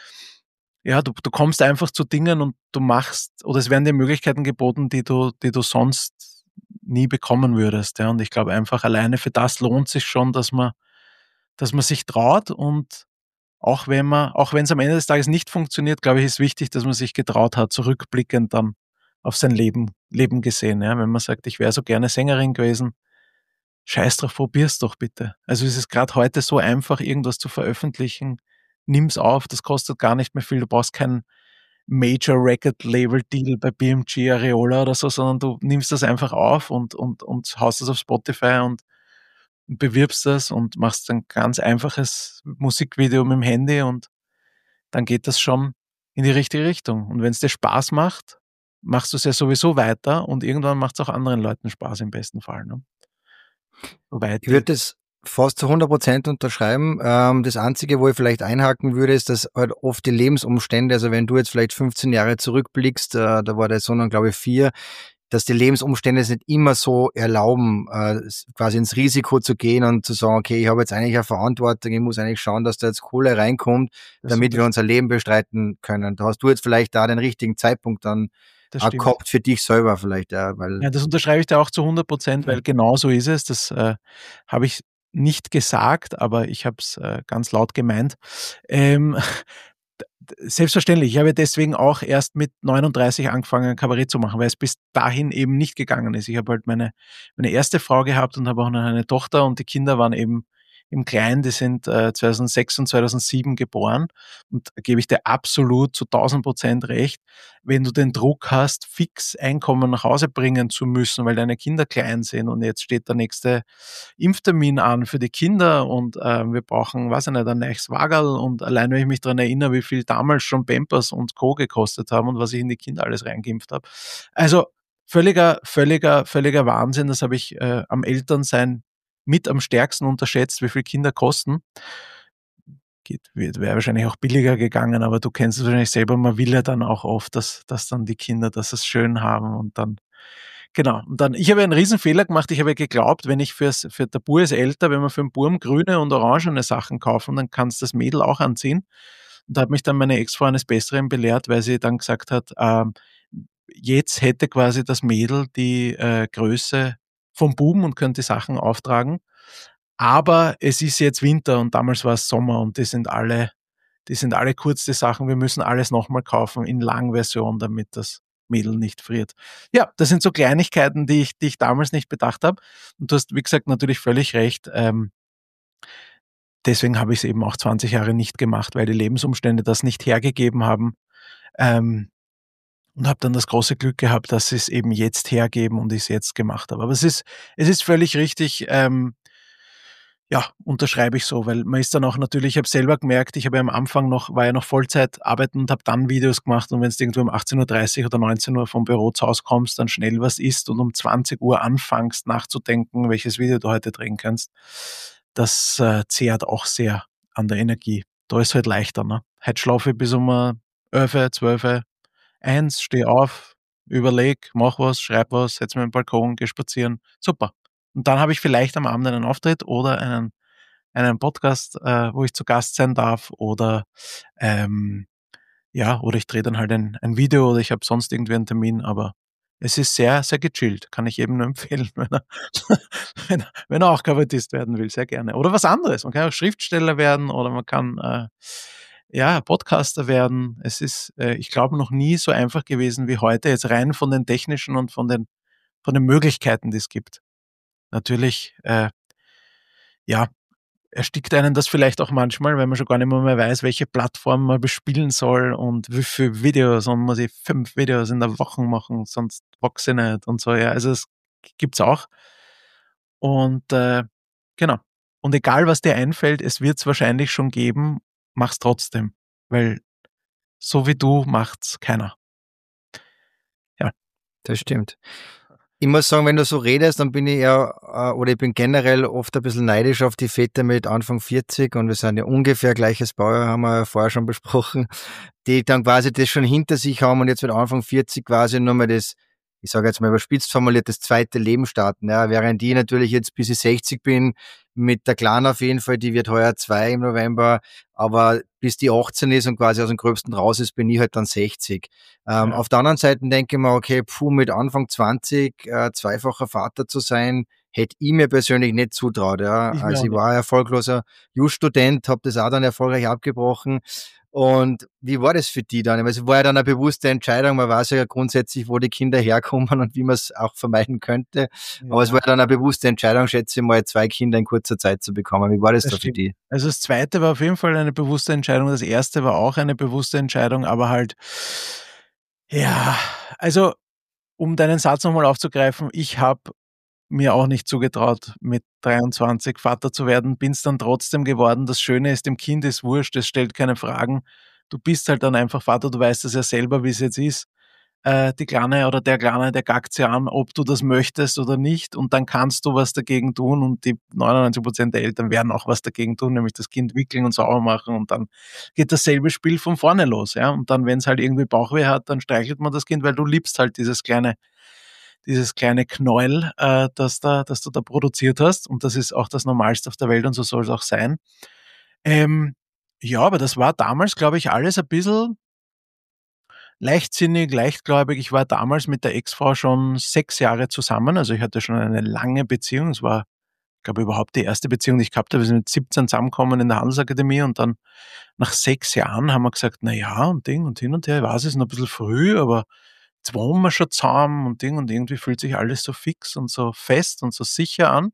ja, du, du kommst einfach zu Dingen und du machst, oder es werden dir Möglichkeiten geboten, die du, die du sonst nie bekommen würdest. Ja. Und ich glaube einfach alleine für das lohnt sich schon, dass man, dass man sich traut, und auch wenn man, auch wenn es am Ende des Tages nicht funktioniert, glaube ich, ist wichtig, dass man sich getraut hat, zurückblickend dann auf sein Leben, Leben gesehen. Ja. Wenn man sagt, ich wäre so gerne Sängerin gewesen, scheiß drauf, probier's doch bitte. Also es ist gerade heute so einfach, irgendwas zu veröffentlichen. Nimm's auf, das kostet gar nicht mehr viel. Du brauchst keinen Major Record Label Deal bei B M G, Areola oder so, sondern du nimmst das einfach auf und, und, und haust das auf Spotify und bewirbst das und machst ein ganz einfaches Musikvideo mit dem Handy, und dann geht das schon in die richtige Richtung. Und wenn es dir Spaß macht, machst du es ja sowieso weiter, und irgendwann macht es auch anderen Leuten Spaß im besten Fall. Ne? Soweit Ich würde das fast zu hundert Prozent unterschreiben. Ähm, das Einzige, wo ich vielleicht einhaken würde, ist, dass halt oft die Lebensumstände, also wenn du jetzt vielleicht fünfzehn Jahre zurückblickst, äh, da war der Sohn dann, glaube ich, vier, dass die Lebensumstände es nicht immer so erlauben, äh, quasi ins Risiko zu gehen und zu sagen, okay, ich habe jetzt eigentlich eine Verantwortung, ich muss eigentlich schauen, dass da jetzt Kohle reinkommt, Das damit wir unter- unser Leben bestreiten können. Da hast du jetzt vielleicht da den richtigen Zeitpunkt dann das auch stimmt. gehabt für dich selber vielleicht, ja, weil Ja, das unterschreibe ich dir auch zu hundert Prozent, weil genau so ist es. Das äh, habe ich nicht gesagt, aber ich habe es äh, ganz laut gemeint. Ähm, Selbstverständlich, ich habe deswegen auch erst mit neununddreißig angefangen, Kabarett zu machen, weil es bis dahin eben nicht gegangen ist. Ich habe halt meine, meine erste Frau gehabt und habe auch noch eine Tochter, und die Kinder waren eben im Kleinen, die sind äh, zweitausendsechs und zweitausendsieben geboren, und da gebe ich dir absolut zu tausend Prozent recht, wenn du den Druck hast, fix Einkommen nach Hause bringen zu müssen, weil deine Kinder klein sind, und jetzt steht der nächste Impftermin an für die Kinder, und äh, wir brauchen, weiß ich nicht, ein neues Wagerl, und allein wenn ich mich daran erinnere, wie viel damals schon Pampers und Co. gekostet haben und was ich in die Kinder alles reingeimpft habe. Also völliger, völliger, völliger Wahnsinn. Das habe ich äh, am Elternsein mit am stärksten unterschätzt, wie viel Kinder kosten. Geht, wäre wahrscheinlich auch billiger gegangen, aber du kennst es wahrscheinlich selber, man will ja dann auch oft, dass, dass dann die Kinder, dass es schön haben, und dann genau. Und dann, ich habe einen riesen Fehler gemacht. Ich habe geglaubt, wenn ich fürs, für der Bur ist älter, wenn wir für den Burm grüne und orangene Sachen kaufen, dann kann es das Mädel auch anziehen. Und da hat mich dann meine Ex-Frau eines Besseren belehrt, weil sie dann gesagt hat, ähm, jetzt hätte quasi das Mädel die äh, Größe vom Buben und könnte die Sachen auftragen. Aber es ist jetzt Winter, und damals war es Sommer, und die sind alle, die sind alle kurz, die Sachen. Wir müssen alles nochmal kaufen in Langversion, damit das Mädel nicht friert. Ja, das sind so Kleinigkeiten, die ich, die ich damals nicht bedacht habe. Und du hast, wie gesagt, natürlich völlig recht. Ähm, deswegen habe ich es eben auch zwanzig Jahre nicht gemacht, weil die Lebensumstände das nicht hergegeben haben. Ähm, und habe dann das große Glück gehabt, dass sie es eben jetzt hergeben und ich es jetzt gemacht habe. Aber es ist, es ist völlig richtig. Ähm, Ja, unterschreibe ich so, weil man ist dann auch natürlich, ich habe selber gemerkt, ich habe ja am Anfang noch, war ja noch Vollzeit arbeiten und habe dann Videos gemacht, und wenn du irgendwo um achtzehn Uhr dreißig oder neunzehn Uhr vom Büro zu Hause kommst, dann schnell was isst und um zwanzig Uhr anfängst nachzudenken, welches Video du heute drehen kannst, das äh, zehrt auch sehr an der Energie. Da ist halt leichter, ne? Heute schlafe ich bis um äh, elf, zwölf, eins, steh auf, überleg, mach was, schreib was, setz mich auf den Balkon, geh spazieren, super. Und dann habe ich vielleicht am Abend einen Auftritt oder einen, einen Podcast, äh, wo ich zu Gast sein darf, oder ähm, ja, oder ich drehe dann halt ein, ein Video, oder ich habe sonst irgendwie einen Termin, aber es ist sehr, sehr gechillt. Kann ich jedem nur empfehlen, wenn er, wenn er, wenn er auch Kabarettist werden will, sehr gerne. Oder was anderes. Man kann auch Schriftsteller werden, oder man kann äh, ja, Podcaster werden. Es ist, äh, ich glaube, noch nie so einfach gewesen wie heute, jetzt rein von den technischen und von den, von den Möglichkeiten, die es gibt. Natürlich, äh, ja, erstickt einen das vielleicht auch manchmal, weil man schon gar nicht mehr, mehr weiß, welche Plattform man bespielen soll und wie viele Videos, und muss ich fünf Videos in der Woche machen, sonst wachse ich nicht und so. Ja, also es gibt's auch. Und äh, genau. Und egal, was dir einfällt, es wird's wahrscheinlich schon geben, mach's trotzdem, weil so wie du macht's keiner. Ja. das stimmt. Ich muss sagen, wenn du so redest, dann bin ich ja, äh, oder ich bin generell oft ein bisschen neidisch auf die Väter mit Anfang vierzig, und wir sind ja ungefähr gleiches Baujahr, haben wir ja vorher schon besprochen, die dann quasi das schon hinter sich haben und jetzt mit Anfang vierzig quasi nur mal das, ich sage jetzt mal überspitzt formuliert, das zweite Leben starten. Ja, während ich natürlich jetzt, bis ich sechzig bin, mit der Kleinen auf jeden Fall, die wird heuer zwei im November, aber bis die achtzehn ist und quasi aus dem Gröbsten raus ist, bin ich halt dann sechzig. Ähm, ja. Auf der anderen Seite denke ich mir, okay, puh, mit Anfang zwanzig äh, zweifacher Vater zu sein, hätte ich mir persönlich nicht zutraut. Ja. Ich also ich war ein erfolgloser Just-Student, habe das auch dann erfolgreich abgebrochen. Und wie war das für die dann? Also war ja dann eine bewusste Entscheidung, man weiß ja grundsätzlich, wo die Kinder herkommen und wie man es auch vermeiden könnte. Ja. Aber es war ja dann eine bewusste Entscheidung, schätze ich mal, zwei Kinder in kurzer Zeit zu bekommen. Wie war das, das da stimmt. für die? Also das zweite war auf jeden Fall eine bewusste Entscheidung, das erste war auch eine bewusste Entscheidung, aber halt, ja, also um deinen Satz nochmal aufzugreifen, ich habe mir auch nicht zugetraut, mit dreiundzwanzig Vater zu werden, bin es dann trotzdem geworden. Das Schöne ist, dem Kind ist wurscht, es stellt keine Fragen. Du bist halt dann einfach Vater, du weißt es ja selber, wie es jetzt ist. Äh, die Kleine oder der Kleine, der gackt sie an, ob du das möchtest oder nicht, und dann kannst du was dagegen tun, und die neunundneunzig Prozent der Eltern werden auch was dagegen tun, nämlich das Kind wickeln und sauber machen, und dann geht dasselbe Spiel von vorne los. Ja? Und dann, wenn es halt irgendwie Bauchweh hat, dann streichelt man das Kind, weil du liebst halt dieses kleine dieses kleine Knäuel, äh, das, da, das du da produziert hast. Und das ist auch das Normalste auf der Welt und so soll es auch sein. Ähm, ja, aber das war damals, glaube ich, alles ein bisschen leichtsinnig, leichtgläubig. Ich war damals mit der Ex-Frau schon sechs Jahre zusammen. Also ich hatte schon eine lange Beziehung. Es war, ich glaube, überhaupt die erste Beziehung, die ich gehabt habe. Wir sind mit siebzehn zusammengekommen in der Handelsakademie, und dann nach sechs Jahren haben wir gesagt, na ja, und Ding und hin und her. Ich weiß, es ist noch ein bisschen früh, aber jetzt wohnen wir schon zusammen und Ding, und irgendwie fühlt sich alles so fix und so fest und so sicher an.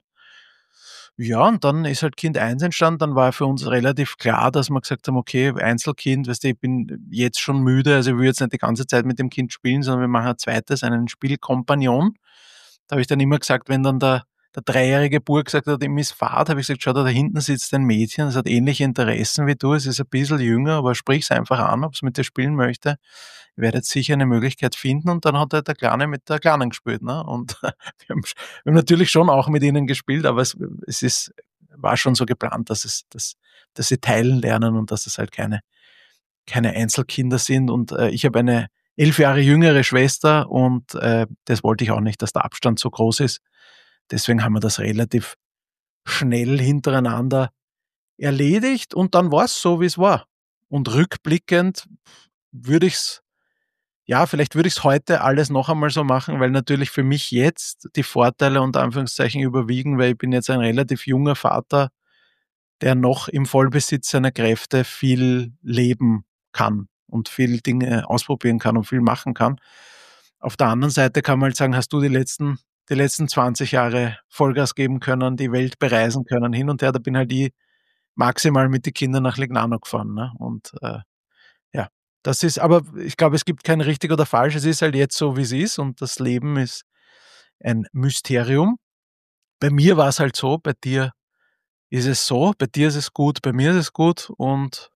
Ja, und dann ist halt Kind eins entstanden, dann war für uns relativ klar, dass wir gesagt haben, okay, Einzelkind, weißt du, ich bin jetzt schon müde, also ich will jetzt nicht die ganze Zeit mit dem Kind spielen, sondern wir machen ein zweites, einen Spielkompagnon. Da habe ich dann immer gesagt, wenn dann der, der dreijährige Bub gesagt hat, ihm ist Fahrt, habe ich gesagt, schau da, da hinten sitzt ein Mädchen, das hat ähnliche Interessen wie du, es ist ein bisschen jünger, aber sprich es einfach an, ob es mit dir spielen möchte. Ich werde jetzt sicher eine Möglichkeit finden, und dann hat halt der Kleine mit der Kleinen gespielt. Ne? Und wir haben, wir haben natürlich schon auch mit ihnen gespielt, aber es, es ist, war schon so geplant, dass, es, dass, dass sie teilen lernen und dass es halt keine, keine Einzelkinder sind. Und äh, ich habe eine elf Jahre jüngere Schwester, und äh, das wollte ich auch nicht, dass der Abstand so groß ist. Deswegen haben wir das relativ schnell hintereinander erledigt, und dann war es so, wie es war. Und rückblickend würde ich es, ja, vielleicht würde ich es heute alles noch einmal so machen, weil natürlich für mich jetzt die Vorteile unter Anführungszeichen überwiegen, weil ich bin jetzt ein relativ junger Vater, der noch im Vollbesitz seiner Kräfte viel leben kann und viel Dinge ausprobieren kann und viel machen kann. Auf der anderen Seite kann man halt sagen, hast du die letzten, die letzten zwanzig Jahre Vollgas geben können, die Welt bereisen können, hin und her, da bin halt ich maximal mit den Kindern nach Legnano gefahren. Ne? Und äh, ja, das ist, aber ich glaube, es gibt kein richtig oder falsch, es ist halt jetzt so, wie es ist, und das Leben ist ein Mysterium. Bei mir war es halt so, bei dir ist es so, bei dir ist es gut, bei mir ist es gut, und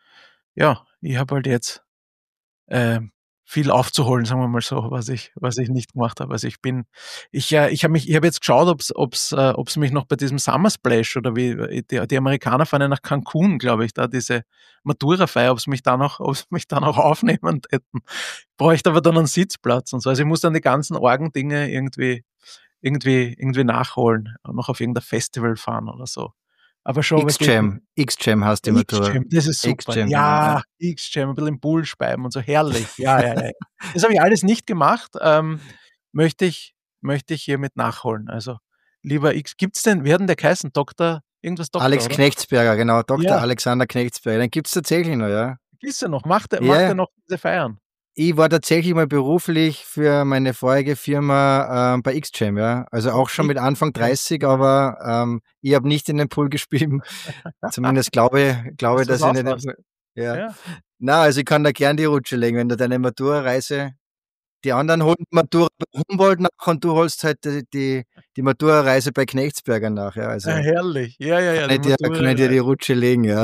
ja, ich habe halt jetzt äh, viel aufzuholen, sagen wir mal so, was ich, was ich nicht gemacht habe. Also ich bin, ich, äh, ich habe mich, ich habe jetzt geschaut, ob's, ob's, äh, ob's mich noch bei diesem Summer Splash oder wie die, die Amerikaner fahren ja nach Cancun, glaube ich, da diese Matura-Feier, ob's mich da noch, ob's mich da noch aufnehmen hätten. Bräuchte aber dann einen Sitzplatz und so. Also ich muss dann die ganzen Orgendinge irgendwie, irgendwie, irgendwie nachholen und noch auf irgendein Festival fahren oder so. Aber schon. X-Jam, X-Jam hast du immer X-Jam, das ist super. Ja, ja. X-Jam, ein bisschen im Pool speiben und so, herrlich. Ja, ja, ja. Das habe ich alles nicht gemacht. Ähm, möchte ich, möchte ich hiermit nachholen. Also, lieber X, gibt's denn, werden der heißen Doktor, irgendwas Doktor, Alex oder? Knechtsberger, genau, Doktor Ja. Alexander Knechtsberger. Den gibt's tatsächlich noch, ja. Gibt's ja noch, macht er, yeah. macht er noch diese Feiern? Ich war tatsächlich mal beruflich für meine vorherige Firma ähm, bei X-Jam, ja. Also auch schon mit Anfang dreißig, aber ähm, ich habe nicht in den Pool gespielt. Zumindest glaube, glaube dass ich nicht. Ja. ja. Na, also ich kann da gern die Rutsche legen, wenn du deine Matura-Reise, die anderen holen die Matura bei Humboldt nach und du holst halt die, die, die Matura-Reise bei Knechtsberger nach, ja. Also ja, herrlich. Ja, ja, ja. Kann, ich dir, kann ich dir die Rutsche legen, ja.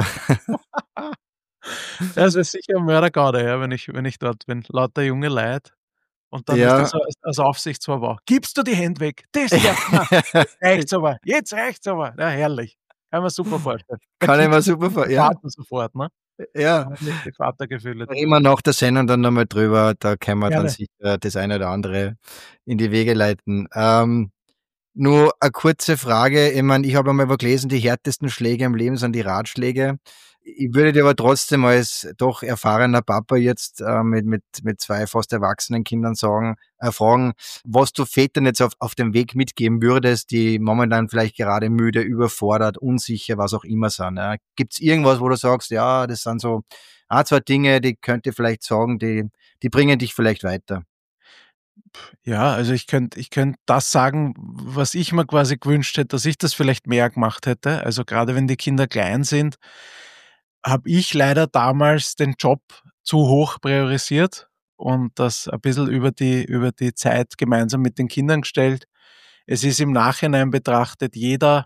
Das ist sicher ein Mördergarde, ja, wenn ich, wenn ich dort bin. Lauter junge Leute. Und dann ja. ist das als Aufsichtsrat war. Gibst du die Hände weg? Das ja, jetzt reicht's aber. Jetzt reicht's aber. Ja, herrlich. Kann man super vorstellen. Kann ich mir super vorstellen. Ja. Vater sofort, ne? Ja. Die Vatergefühle. Immer nach der Sendung dann nochmal drüber. Da können wir Gerne. dann sicher das eine oder andere in die Wege leiten. Ähm, Nur eine kurze Frage. Ich meine, ich habe einmal gelesen, die härtesten Schläge im Leben sind die Ratschläge. Ich würde dir aber trotzdem als doch erfahrener Papa jetzt äh, mit, mit, mit zwei fast erwachsenen Kindern sagen, äh, fragen, was du Vätern jetzt auf, auf dem Weg mitgeben würdest, die momentan vielleicht gerade müde, überfordert, unsicher, was auch immer sind. Ja. Gibt es irgendwas, wo du sagst, ja, das sind so ein, zwei Dinge, die könnt ihr vielleicht sagen, die, die bringen dich vielleicht weiter? Ja, also ich könnte ich könnte das sagen, was ich mir quasi gewünscht hätte, dass ich das vielleicht mehr gemacht hätte. Also gerade wenn die Kinder klein sind, habe ich leider damals den Job zu hoch priorisiert und das ein bisschen über die über die Zeit gemeinsam mit den Kindern gestellt. Es ist im Nachhinein betrachtet jeder,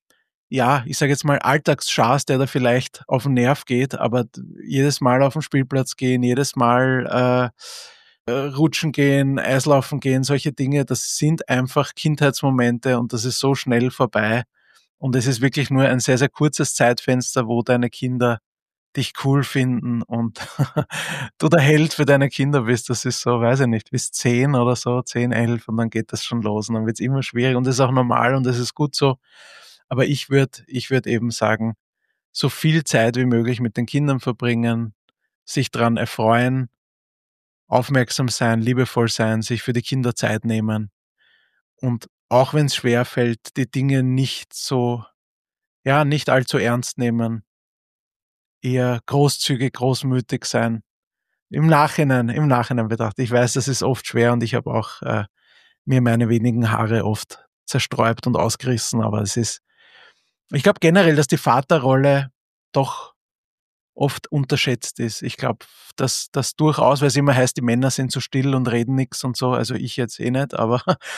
ja, ich sage jetzt mal Alltagsschaß, der da vielleicht auf den Nerv geht, aber d jedes Mal auf den Spielplatz gehen, jedes Mal, äh, äh, rutschen gehen, Eislaufen gehen, solche Dinge, das sind einfach Kindheitsmomente und das ist so schnell vorbei. Und es ist wirklich nur ein sehr, sehr kurzes Zeitfenster, wo deine Kinder dich cool finden und du der Held für deine Kinder bist. Das ist so, weiß ich nicht, bis zehn oder so, zehn, elf und dann geht das schon los und dann wird's immer schwierig und das ist auch normal und das ist gut so. Aber ich würde ich würde eben sagen, so viel Zeit wie möglich mit den Kindern verbringen, sich dran erfreuen, aufmerksam sein, liebevoll sein, sich für die Kinder Zeit nehmen und auch wenn's schwerfällt, die Dinge nicht so ja, nicht allzu ernst nehmen, eher großzügig, großmütig sein. Im Nachhinein im Nachhinein betrachtet. Ich weiß, das ist oft schwer und ich habe auch, äh, mir meine wenigen Haare oft zersträubt und ausgerissen, aber es ist ich glaube generell, dass die Vaterrolle doch oft unterschätzt ist. Ich glaube, dass das durchaus, weil's immer heißt, die Männer sind so still und reden nix und so, also ich jetzt eh nicht, aber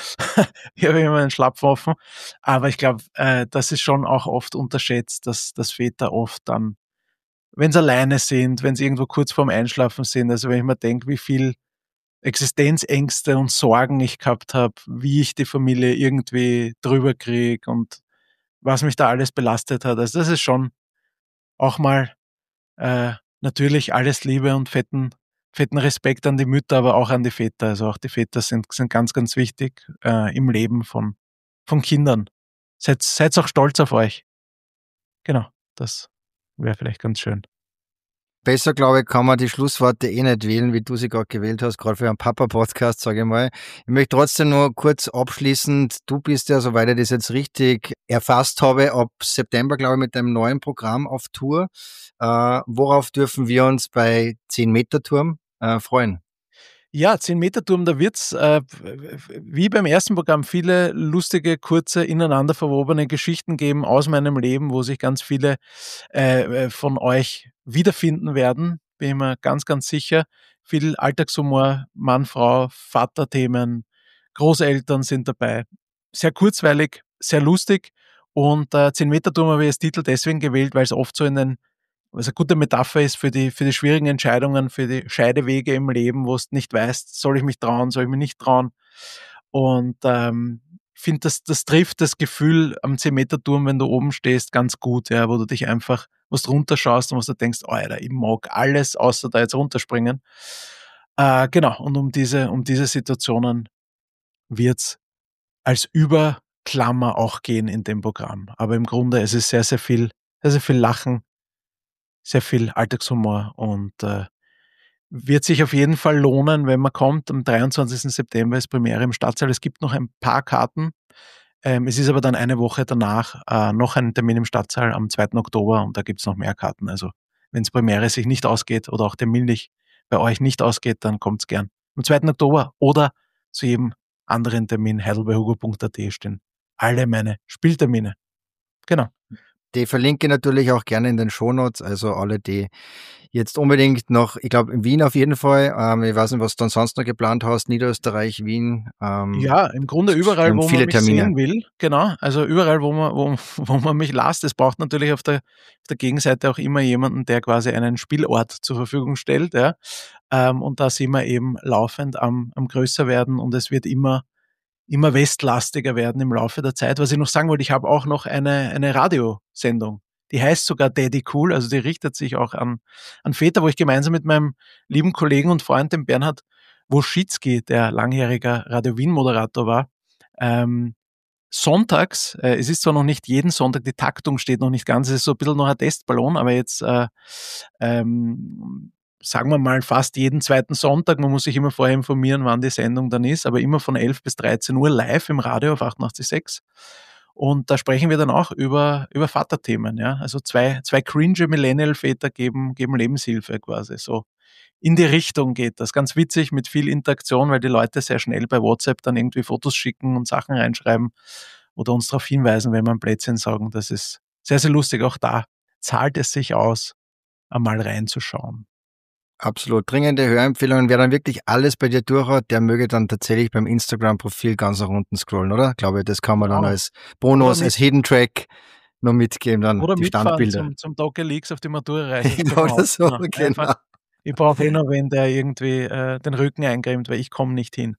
ich habe immer einen Schlapfen offen. Aber ich glaube, äh, das ist schon auch oft unterschätzt, dass dass Väter oft dann, wenn's alleine sind, wenn's irgendwo kurz vorm Einschlafen sind, also wenn ich mir denke, wie viel Existenzängste und Sorgen ich gehabt habe, wie ich die Familie irgendwie drüber kriege und was mich da alles belastet hat. Also das ist schon auch mal, äh, natürlich alles Liebe und fetten fetten Respekt an die Mütter, aber auch an die Väter. Also auch die Väter sind sind ganz, ganz wichtig, äh, im Leben von von Kindern. Seid seid auch stolz auf euch. Genau, das wäre vielleicht ganz schön. Besser, glaube ich, kann man die Schlussworte eh nicht wählen, wie du sie gerade gewählt hast, gerade für einen Papa-Podcast, sage ich mal. Ich möchte trotzdem nur kurz abschließend, du bist ja, soweit ich das jetzt richtig erfasst habe, ab September, glaube ich, mit deinem neuen Programm auf Tour. Äh, worauf dürfen wir uns bei zehn-Meter-Turm äh, freuen? Ja, zehn-Meter-Turm, da wird's, äh, wie beim ersten Programm viele lustige, kurze, ineinander verwobene Geschichten geben aus meinem Leben, wo sich ganz viele, äh, äh, von euch wiederfinden werden, bin ich mir ganz, ganz sicher. Viel Alltagshumor, Mann, Frau, Vaterthemen, Großeltern sind dabei. Sehr kurzweilig, sehr lustig und, äh, zehn-Meter-Turm habe ich als Titel deswegen gewählt, weil's oft so in den was eine gute Metapher ist für die für die schwierigen Entscheidungen, für die Scheidewege im Leben, wo's nicht weißt: „Soll ich mich trauen, soll ich mich nicht trauen?“ Und, ähm, finde, das das trifft das Gefühl am zehn-Meter-Turm, wenn du oben stehst, ganz gut, ja, wo du dich einfach wo du runterschaust und wo du denkst: „Alter, ich mag alles, außer da jetzt runterspringen.“ Äh, genau, und um diese um diese Situationen wird's als Überklammer auch gehen in dem Programm. Aber im Grunde es ist sehr, sehr viel sehr, sehr viel Lachen, sehr viel Alltagshumor und, äh, wird sich auf jeden Fall lohnen, wenn man kommt. Am dreiundzwanzigsten September ist Premiere im Stadtsaal. Es gibt noch ein paar Karten. Ähm, es ist aber dann eine Woche danach, äh, noch ein Termin im Stadtsaal am zweiten Oktober und da gibt's noch mehr Karten. Also, wenn's Premiere sich nicht ausgeht oder auch terminlich bei euch nicht ausgeht, dann kommt's gern am zweiten Oktober oder zu jedem anderen Termin heidelberghugo punkt at stehen alle meine Spieltermine. Genau. Die verlinke ich natürlich auch gerne in den Shownotes, also alle, die jetzt unbedingt noch, ich glaube in Wien auf jeden Fall, ähm, ich weiß nicht, was du dann sonst noch geplant hast, Niederösterreich, Wien. Ähm, Ja, im Grunde wir überall, haben wo man viele mich Termine. sehen will. Genau, also überall, wo man wo wo man mich lässt. Es braucht natürlich auf der auf der Gegenseite auch immer jemanden, der quasi einen Spielort zur Verfügung stellt, ja. Ähm, und da sind wir eben laufend am am Größerwerden und es wird immer immer westlastiger werden im Laufe der Zeit. Was ich noch sagen wollte, ich habe auch noch eine eine Radiosendung, die heißt sogar Daddy Cool, also die richtet sich auch an an Väter, wo ich gemeinsam mit meinem lieben Kollegen und Freund, dem Bernhard Woschitzki, der langjähriger Radio Wien Moderator war, ähm, sonntags, äh, es ist zwar noch nicht jeden Sonntag, die Taktung steht noch nicht ganz, es ist so ein bisschen noch ein Testballon, aber jetzt äh, ähm, sagen wir mal fast jeden zweiten Sonntag, man muss sich immer vorher informieren, wann die Sendung dann ist, aber immer von elf bis dreizehn Uhr live im Radio auf achtundachtzig Komma sechs. Und da sprechen wir dann auch über, über Vaterthemen, ja. Also zwei, zwei cringe Millennial-Väter geben, geben Lebenshilfe quasi, so. In die Richtung geht das. Ganz witzig, mit viel Interaktion, weil die Leute sehr schnell bei WhatsApp dann irgendwie Fotos schicken und Sachen reinschreiben oder uns darauf hinweisen, wenn wir ein Plätzchen sagen. Das ist sehr, sehr lustig. Auch da zahlt es sich aus, einmal reinzuschauen. Absolut. Dringende Hörempfehlungen. Wer dann wirklich alles bei dir durchhat, der möge dann tatsächlich beim Instagram-Profil ganz nach unten scrollen, oder? Ich glaube, das kann man dann ja. als Bonus, als Hidden Track noch mitgeben, dann oder die Standbilder. Zum, zum Docker Leaks auf die Matura reichen. Oder so, ja, genau. Ich brauche eh noch wen, der irgendwie äh, den Rücken eingrämt, weil ich komme nicht hin.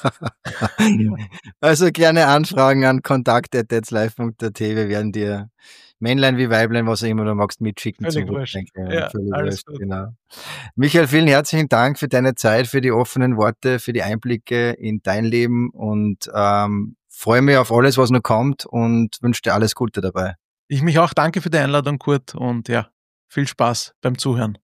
Also gerne Anfragen an kontakt at detzlive punkt at. Wir werden dir Männlein wie Weiblein, was auch immer du magst, mitschicken. Völlig wurscht. Ja, völlig alles wurscht, genau. Michael, vielen herzlichen Dank für deine Zeit, für die offenen Worte, für die Einblicke in dein Leben und ähm, freue mich auf alles, was noch kommt und wünsche dir alles Gute dabei. Ich mich auch. Danke für die Einladung, Kurt, und ja, viel Spaß beim Zuhören.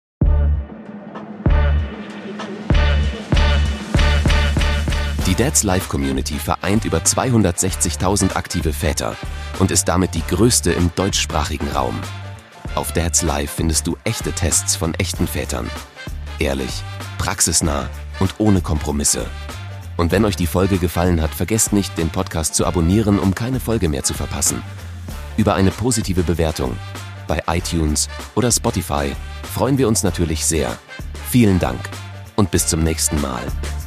Die Dads Live Community vereint über zweihundertsechzigtausend aktive Väter und ist damit die größte im deutschsprachigen Raum. Auf Dads Live findest du echte Tests von echten Vätern. Ehrlich, praxisnah und ohne Kompromisse. Und wenn euch die Folge gefallen hat, vergesst nicht, den Podcast zu abonnieren, um keine Folge mehr zu verpassen. Über eine positive Bewertung bei iTunes oder Spotify freuen wir uns natürlich sehr. Vielen Dank und bis zum nächsten Mal.